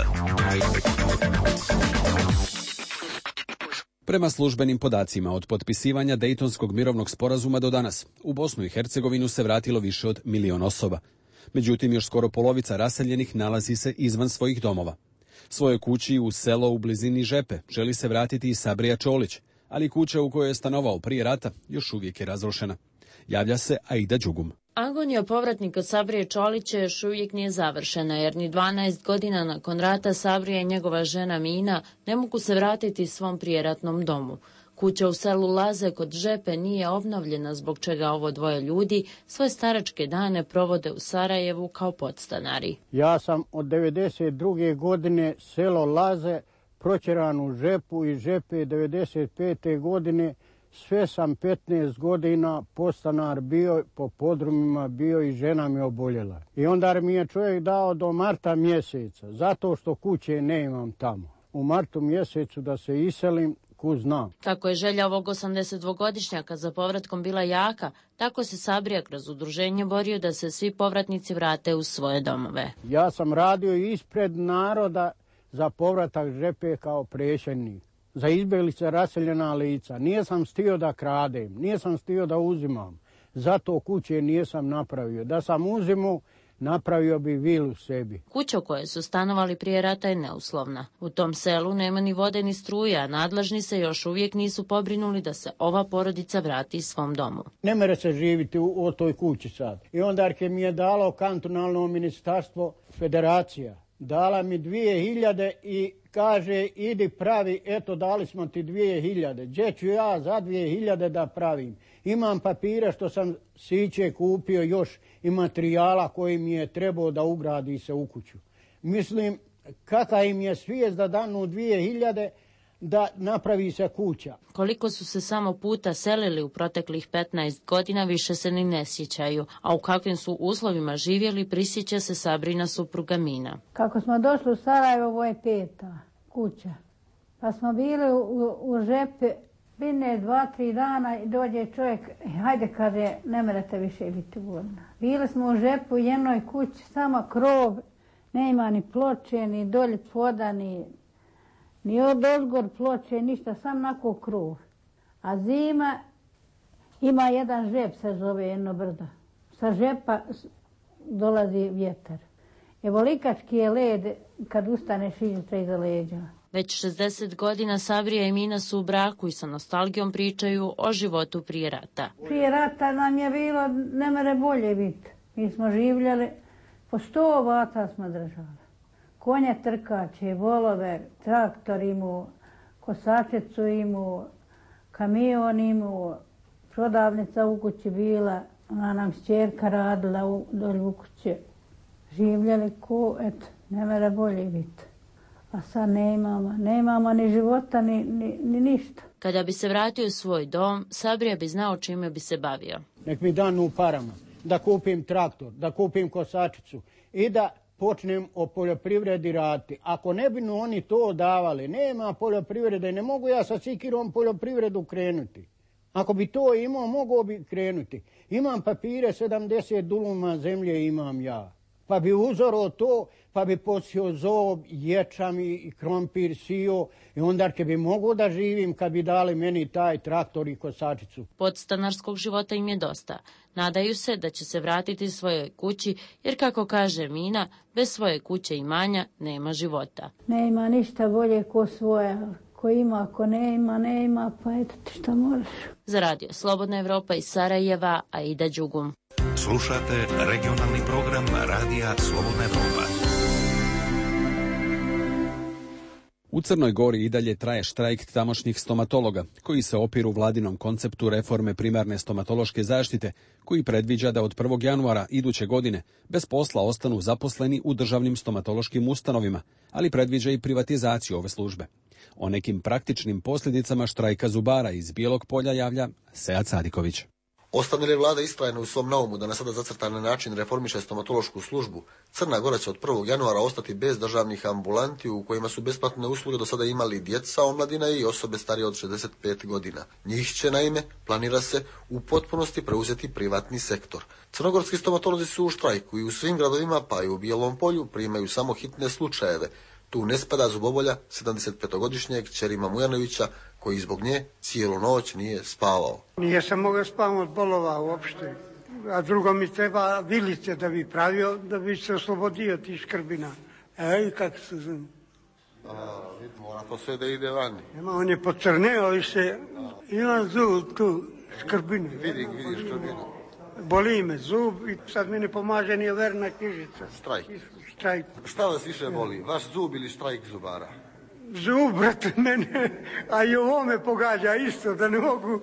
Prema službenim podacima od potpisivanja Dejtonskog mirovnog sporazuma do danas, u Bosnu i Hercegovinu se vratilo više od milion osoba. Međutim, još skoro polovica raseljenih nalazi se izvan svojih domova. Svoje kući u selo u blizini Žepe želi se vratiti i Sabrija Čolić, ali kuća u kojoj je stanovao prije rata još uvijek je razrušena. Javlja se Aida Đugum. Agonija povratnika Sabrije Čolića još uvijek nije završena, jer ni dvanaest godina nakon rata Sabrija i njegova žena Mina ne mogu se vratiti svom prijeratnom domu. Kuća u selu Laze kod Žepe nije obnovljena, zbog čega ovo dvoje ljudi svoje staračke dane provode u Sarajevu kao podstanari. Ja sam od devedeset druge godine selo Laze protjeran u Žepu i Žepe devedeset pete godine. Sve sam petnaest godina podstanar bio, po podrumima bio i žena mi oboljela. I onda mi je čovjek dao do marta mjeseca, zato što kuće ne imam tamo. U martu mjesecu da se iselim, ko zna. Kako je želja ovog osamdesetdvogodišnjaka za povratkom bila jaka, tako se Sabrija kroz udruženje borio da se svi povratnici vrate u svoje domove. Ja sam radio ispred naroda za povratak Žepe kao predsjednik. Za izbjeglice raseljena lica. Nije sam stio da kradem, nije sam stio da uzimam. Zato kuće nisam napravio. Da sam uzimao, napravio bi vilu sebi. Kuća u kojoj su stanovali prije rata je neuslovna. U tom selu nema ni vode ni struje, a nadležni se još uvijek nisu pobrinuli da se ova porodica vrati svom domu. Ne mere se živiti u, u toj kući sad. I onda je mi je dalo kantonalno ministarstvo federacija. Dala mi dvije hiljade i kaže idi pravi, eto dali smo ti dvije hiljade. Gdje ću ja za dvije hiljade da pravim? Imam papire što sam siće kupio još i materijala koji mi je trebao da ugradi se u kuću. Mislim, kakav im je svijest da danu dvije hiljade, da napravi se kuća. Koliko su se samo puta selili u proteklih petnaest godina više se ni ne sjećaju, a u kakvim su uslovima živjeli prisjeća se Sabrina supruga Mina. Kako smo došli u Sarajevo, ovo je peta kuća. Pa smo bili u, u žepe, bine dva, tri dana i dođe čovjek, hajde kaže, ne merete više biti vodna. Bili smo u žepu u jednoj kući, samo krov, ne ima ni ploče, ni dolje voda, ni, ni od ozgor ploče, ništa, sam nako krov. A zima ima jedan žep, se zove jedno brdo. Sa žepa dolazi vjetar. Evo likački je led kad ustaneš izutra iza leđa. Već šezdeset godina Sabrija i Mina su u braku i sa nostalgijom pričaju o životu prije rata. Prije rata nam je bilo, ne mere bolje biti. Mi smo življali, po sto ovata smo držali. Konje trkače, volove, traktor imao, kosačicu imao, kamion imao, prodavnica u kući bila, ona nam šćerka radila u, dolje u kući. Življali ko, eto, ne mere bolje biti. A sad ne imamo, ne imamo ni života, ni, ni, ni ništa. Kada bi se vratio u svoj dom, Sabrija bi znao čime bi se bavio. Nek mi danu parama, da kupim traktor, da kupim kosačicu i da počnem o poljoprivredi raditi. Ako ne bi oni to davali, nema poljoprivrede, ne mogu ja sa sikirom poljoprivredu krenuti. Ako bi to imao, mogao bi krenuti. Imam papire, sedamdeset duluma zemlje imam ja. Pa bi uzoro to, pa bi posio zob, ječam i krompir sio i onda će bi mogo da živim kad bi dali meni taj traktor i kosačicu. Podstanarskog života im je dosta. Nadaju se da će se vratiti svojoj kući, jer kako kaže Mina, bez svoje kuće i imanja nema života. Nema ništa bolje ko svoja. Ko ima, ko ne ima, ne ima, pa eto ti šta moraš. Za radio Slobodna Evropa iz Sarajeva, Aida Đugum. Slušate regionalni program Radija Slobodna Evropa. U Crnoj Gori i dalje traje štrajk tamošnjih stomatologa, koji se opiru vladinom konceptu reforme primarne stomatološke zaštite, koji predviđa da od prvog januara iduće godine bez posla ostanu zaposleni u državnim stomatološkim ustanovima, ali predviđa i privatizaciju ove službe. O nekim praktičnim posljedicama štrajka zubara iz Bijelog Polja javlja Sead Sadiković. Ostane li vlada istrajna u svom naumu da na sada zacrtani način reformiše stomatološku službu, Crna Gora će od prvog januara ostati bez državnih ambulanti u kojima su besplatne usluge do sada imali djeca, omladina i osobe starije od šezdeset pet godina. Njih će, naime, planira se u potpunosti preuzeti privatni sektor. Crnogorski stomatolozi su u štrajku i u svim gradovima, pa i u Bijelom Polju, primaju samo hitne slučajeve. Tu ne spada zubobolja sedamdesetpetogodišnjeg kćeri Mujanovića, koji zbog nje cijelu noć nije spavao. Nije sam mogao spavati od bolova uopšte, a drugo mi treba vilice da bi pravio, da bi se oslobodio tih škrbina. Ej, kako se znam. A, mora to sve da ide vani. Nema, on je pocrneo više, imam zub tu, škrbinu. Vidim, vidim škrbinu. Boli me zub i sad mi ne pomaže ni overna knjižica. Štrajk. Štrajk. Šta vas više boli, vaš zub ili štrajk zubara? Zub, brate, mene, a i ovo me pogađa isto, da ne mogu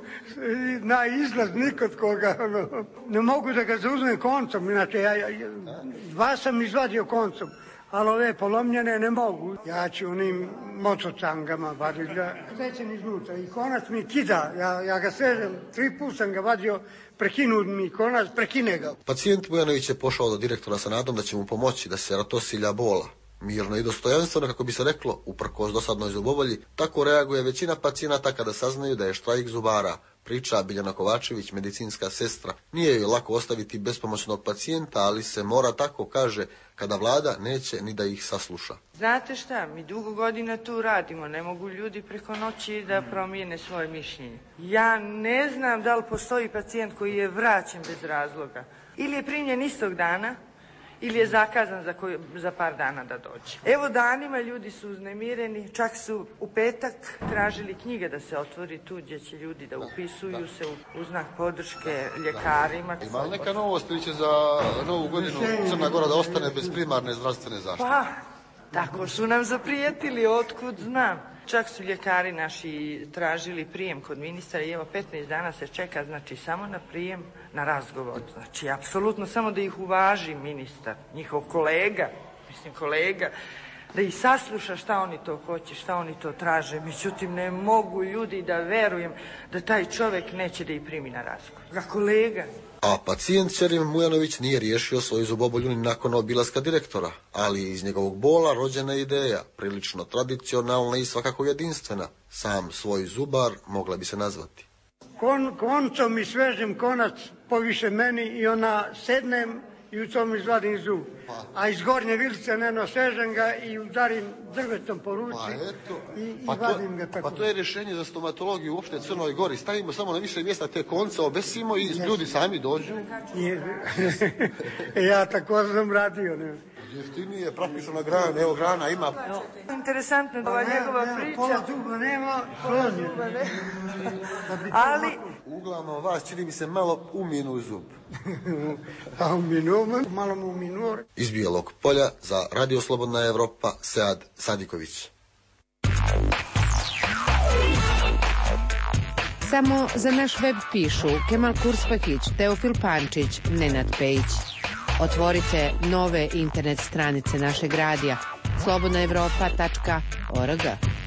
na izlaz nikod koga, ono, ne mogu da ga zauzmem koncom, inače ja, ja dva sam izvadio koncom, ali ove polomljene ne mogu. Ja ću onim mococangama vaditi ga, stećen iznutra i konac mi kida, ja, ja ga svežem, tri put sam ga vadio, prekinut mi konac, prekine ga. Pacijent Mujanović je pošao do direktora sa nadom da će mu pomoći da se ratosilja bola. Mirno i dostojanstveno, kako bi se reklo, uprkos dosadnoj zubobolji, tako reaguje većina pacijenata kada saznaju da je štrajk zubara. Priča Biljana Kovačević, medicinska sestra. Nije joj lako ostaviti bespomoćnog pacijenta, ali se mora tako, kaže, kada vlada neće ni da ih sasluša. Znate šta, mi dugo godina tu radimo, ne mogu ljudi preko noći da promijene svoje mišljenje. Ja ne znam da li postoji pacijent koji je vraćen bez razloga. Ili je primljen istog dana, ili je zakazan za, koji, za par dana da dođe. Evo danima ljudi su uznemireni, čak su u petak tražili knjige da se otvori tu gdje će ljudi da upisuju se u, u znak podrške ljekarima. Ima li neka novost ili će za novu godinu Crna Gora da ostane bez primarne zdravstvene zaštite? Pa, tako su nam zaprijetili, otkud znam. Čak su ljekari naši tražili prijem kod ministra i evo petnaest dana se čeka, znači samo na prijem, na razgovor. Znači, apsolutno samo da ih uvaži ministar, njihov kolega, mislim kolega, da ih sasluša šta oni to hoće, šta oni to traže. Međutim, ne mogu ljudi da verujem da taj čovjek neće da ih primi na razgovor. Ga kolega. A pacijent Ćerim Mujanović nije riješio svoju zubobolju ni nakon obilaska direktora, ali iz njegovog bola rođena ideja, prilično tradicionalna i svakako jedinstvena. Sam svoj zubar mogla bi se nazvati. Kon, koncom i svežem konac poviše meni i ona sednem i u tom izvadim zub. A iz gornje vilice neno svežem ga i udarim drvetom po ruci pa eto, i, i pa vadim to, ga tako. Pa to je rješenje za stomatologiju uopšte u Crnoj Gori. Stavimo samo na više mjesta te konce, obesimo i ljudi sami dođu. Ja tako sam radio. Ne. Jeftinije, propisana grana, evo grana ima. Interesantna ova njegova priča. Pola dugo nema, pola dugo ne. Ali... Uglavnom vas čini mi se malo uminu zub. A uminu, malo mu uminu. Iz Bijelog Polja za Radio Slobodna Evropa, Sead Sadiković. Samo za naš web pišu Kemal Kurspahić, Teofil Pančić, Nenad Pejić. Otvorite nove internet stranice našeg radija slobodna evropa tačka org.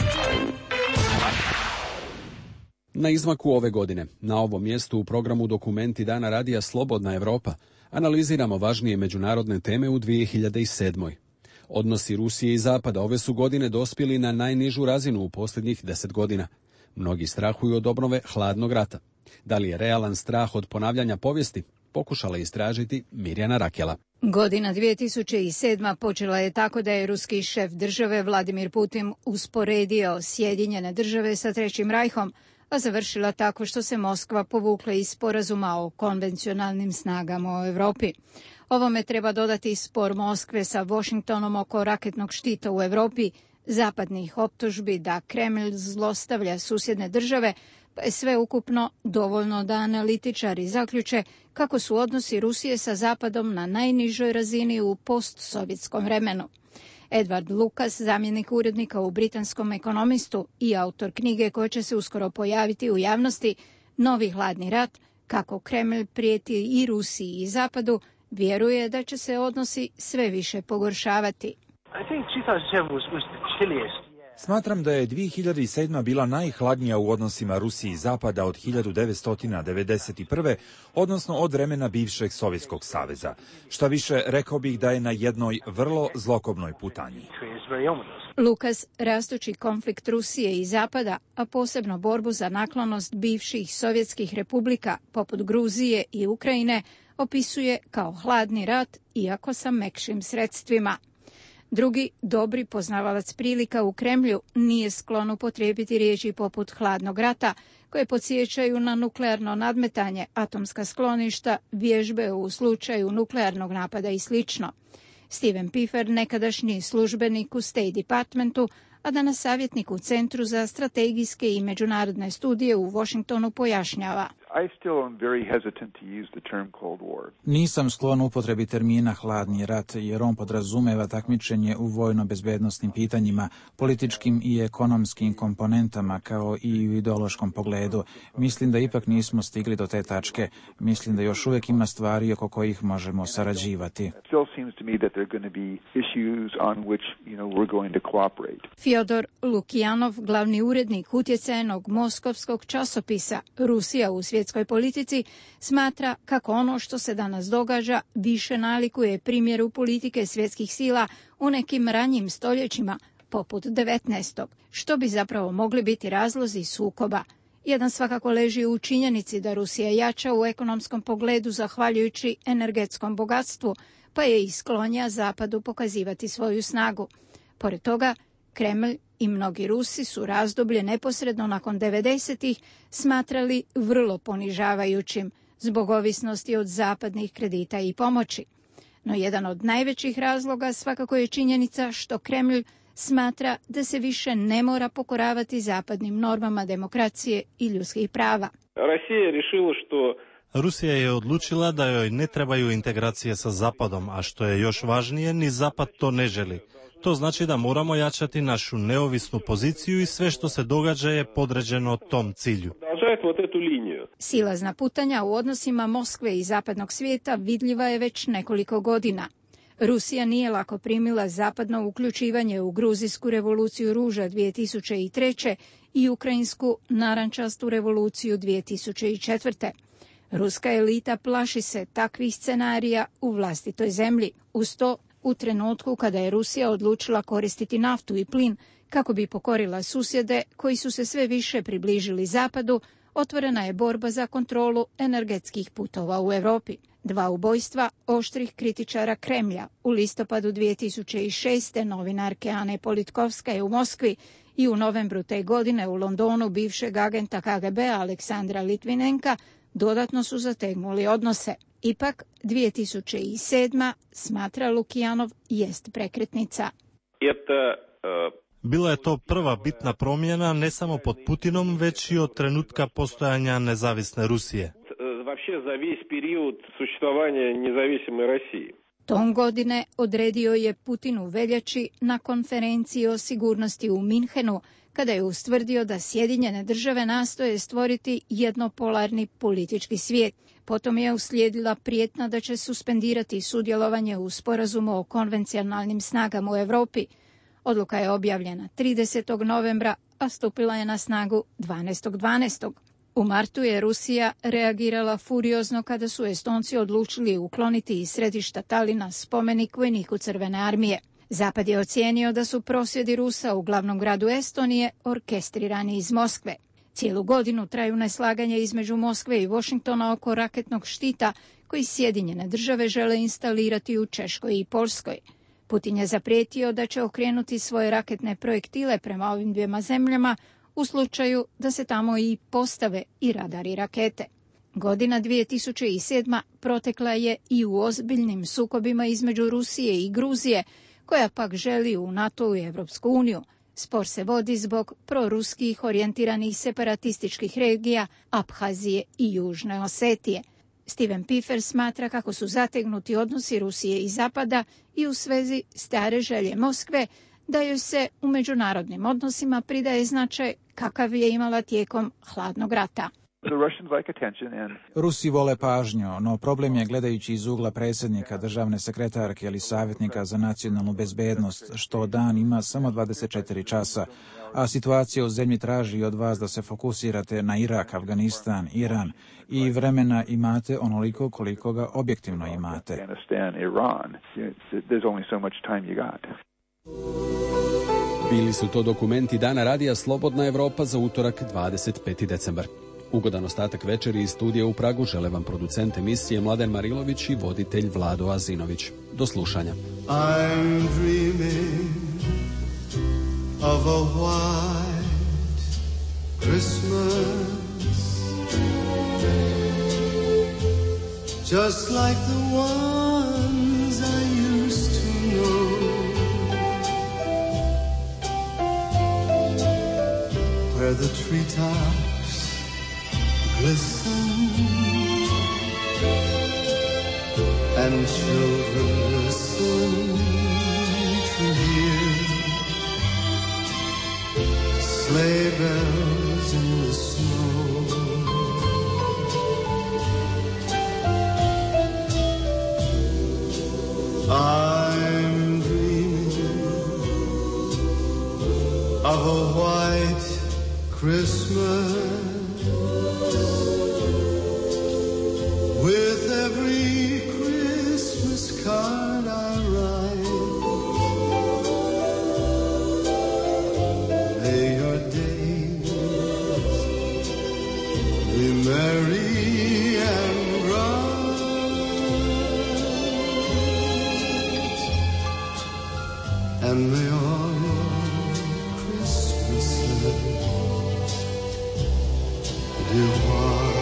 Na izmaku ove godine, na ovom mjestu u programu Dokumenti Dana radija Slobodna Evropa, analiziramo važnije međunarodne teme u dvije hiljade sedmoj. Odnosi Rusije i Zapada ove su godine dospjeli na najnižu razinu u posljednjih deset godina. Mnogi strahuju od obnove hladnog rata. Da li je realan strah od ponavljanja povijesti? Pokušala istražiti Mirjana Rakela. Godina dvije tisuće sedma počela je tako da je ruski šef države Vladimir Putin usporedio Sjedinjene države sa Trećim rajhom, a završila tako što se Moskva povukla iz sporazuma o konvencionalnim snagama u Europi. Ovome treba dodati spor Moskve sa Washingtonom oko raketnog štita u Europi, zapadnih optužbi da Kremlj zlostavlja susjedne države, pa je sve ukupno dovoljno da analitičari zaključe kako su odnosi Rusije sa Zapadom na najnižoj razini u postsovjetskom vremenu. Edward Lucas, zamjenik urednika u Britanskom Ekonomistu i autor knjige koja će se uskoro pojaviti u javnosti, Novi hladni rat, kako Kremlj prijeti i Rusiji i Zapadu, vjeruje da će se odnosi sve više pogoršavati. Smatram da je dvije hiljade sedma bila najhladnija u odnosima Rusije i Zapada od hiljadu devetsto devedeset prve. odnosno od vremena bivšeg Sovjetskog saveza. Šta više, rekao bih da je na jednoj vrlo zlokobnoj putanji. Lukas, rastući konflikt Rusije i Zapada, a posebno borbu za naklonost bivših sovjetskih republika poput Gruzije i Ukrajine, opisuje kao hladni rat, iako sa mekšim sredstvima. Drugi, dobri poznavalac prilika u Kremlju, nije sklon upotrijebiti riječi poput hladnog rata, koje podsjećaju na nuklearno nadmetanje, atomska skloništa, vježbe u slučaju nuklearnog napada i sl. Steven Piffer, nekadašnji službenik u State Departmentu, a danas savjetnik u Centru za strategijske i međunarodne studije u Washingtonu, pojašnjava. Nisam sklon upotrebi termina hladni rat, jer on podrazumeva takmičenje u vojno-bezbednosnim pitanjima, političkim i ekonomskim komponentama, kao i u ideološkom pogledu. Mislim da ipak nismo stigli do te tačke. Mislim da još uvijek ima stvari oko kojih možemo sarađivati. Fjodor Lukijanov, glavni urednik utjecajnog moskovskog časopisa Rusija u svjetskoj politici, smatra kako ono što se danas događa više nalikuje primjeru politike svjetskih sila u nekim ranjim stoljećima, poput devetnaestog, što bi zapravo mogli biti razlozi sukoba. Jedan svakako leži u činjenici da Rusija jača u ekonomskom pogledu zahvaljujući energetskom bogatstvu, pa je i sklonja Zapadu pokazivati svoju snagu. Pored toga, Kremlj i mnogi Rusi su razdoblje neposredno nakon devedesetih smatrali vrlo ponižavajućim zbog ovisnosti od zapadnih kredita i pomoći. No jedan od najvećih razloga svakako je činjenica što Kremlj smatra da se više ne mora pokoravati zapadnim normama demokracije i ljudskih prava. Rusija je odlučila da joj ne trebaju integracije sa Zapadom, a što je još važnije, ni Zapad to ne želi. To znači da moramo jačati našu neovisnu poziciju i sve što se događa je podređeno tom cilju. Silazna putanja u odnosima Moskve i zapadnog svijeta vidljiva je već nekoliko godina. Rusija nije lako primila zapadno uključivanje u gruzijsku revoluciju ruža dvije tisuće treće i ukrajinsku narančastu revoluciju dvije tisuće četvrte. Ruska elita plaši se takvih scenarija u vlastitoj zemlji. Uz to, u trenutku kada je Rusija odlučila koristiti naftu i plin kako bi pokorila susjede koji su se sve više približili zapadu, otvorena je borba za kontrolu energetskih putova u Europi. Dva ubojstva oštrih kritičara Kremlja u listopadu dvije tisuće šeste novinarke Ane Politkovskaje u Moskvi i u novembru te godine u Londonu bivšeg agenta K G B Aleksandra Litvinenka dodatno su zategnuli odnose. Ipak, dvije tisuće sedma, smatra Lukijanov, jest prekretnica. Bila je to prva bitna promjena ne samo pod Putinom, već i od trenutka postojanja nezavisne Rusije. Tom godine odredio je Putin u veljači na konferenciji o sigurnosti u Minhenu, kada je ustvrdio da Sjedinjene države nastoje stvoriti jednopolarni politički svijet. Potom je uslijedila prijetnja da će suspendirati sudjelovanje u sporazumu o konvencionalnim snagama u Europi. Odluka je objavljena tridesetog novembra, a stupila je na snagu dvanaestog dvanaestog U martu je Rusija reagirala furiozno kada su Estonci odlučili ukloniti iz središta Talina spomenik vojniku Crvene armije. Zapad je ocijenio da su prosvjedi Rusa u glavnom gradu Estonije orkestrirani iz Moskve. Cijelu godinu traju neslaganje između Moskve i Washingtona oko raketnog štita koji Sjedinjene države žele instalirati u Češkoj i Poljskoj. Putin je zaprijetio da će okrenuti svoje raketne projektile prema ovim dvijema zemljama u slučaju da se tamo i postave i radari rakete. Godina dvije tisuće sedma protekla je i u ozbiljnim sukobima između Rusije i Gruzije, koja pak želi u NATO i Evropsku uniju. Spor se vodi zbog proruskih orijentiranih separatističkih regija Abhazije i Južne Osetije. Steven Piffer smatra kako su zategnuti odnosi Rusije i Zapada i u svezi stare želje Moskve da joj se u međunarodnim odnosima pridaje značaj kakav je imala tijekom hladnog rata. Rusi vole pažnju, no problem je, gledajući iz ugla predsjednika, državne sekretarke ili savjetnika za nacionalnu bezbednost, što dan ima samo dvadeset četiri časa, a situacija u zemlji traži od vas da se fokusirate na Irak, Afganistan, Iran i vremena imate onoliko koliko ga objektivno imate. Bili su to dokumenti Dana radija Slobodna Evropa za utorak dvadeset peti decembar. Ugodan ostatak večeri iz studija u Pragu žele vam producent emisije Mladen Marilović i voditelj Vlado Azinović. Do slušanja. I'm dreaming of a white Christmas, just like the ones I used to know, where the treetops glisten and children listen to hear sleigh bells in the snow. I'm dreaming of a white Christmas, with every Christmas card I write. May your days be merry and bright, and may all your Christmases be white.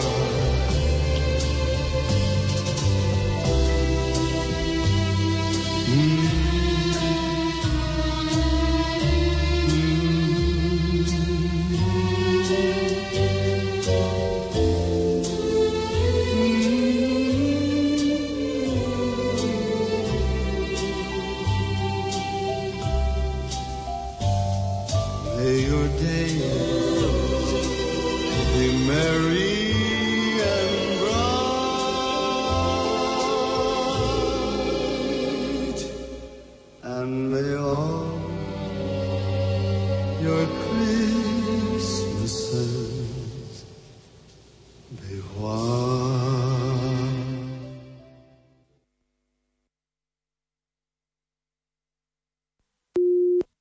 May your days be merry and bright,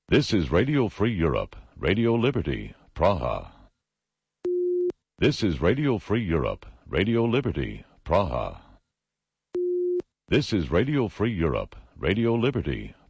This is Radio Free Europe, Radio Liberty, Praha. This is Radio Free Europe, Radio Liberty, Praha. This is Radio Free Europe, Radio Liberty,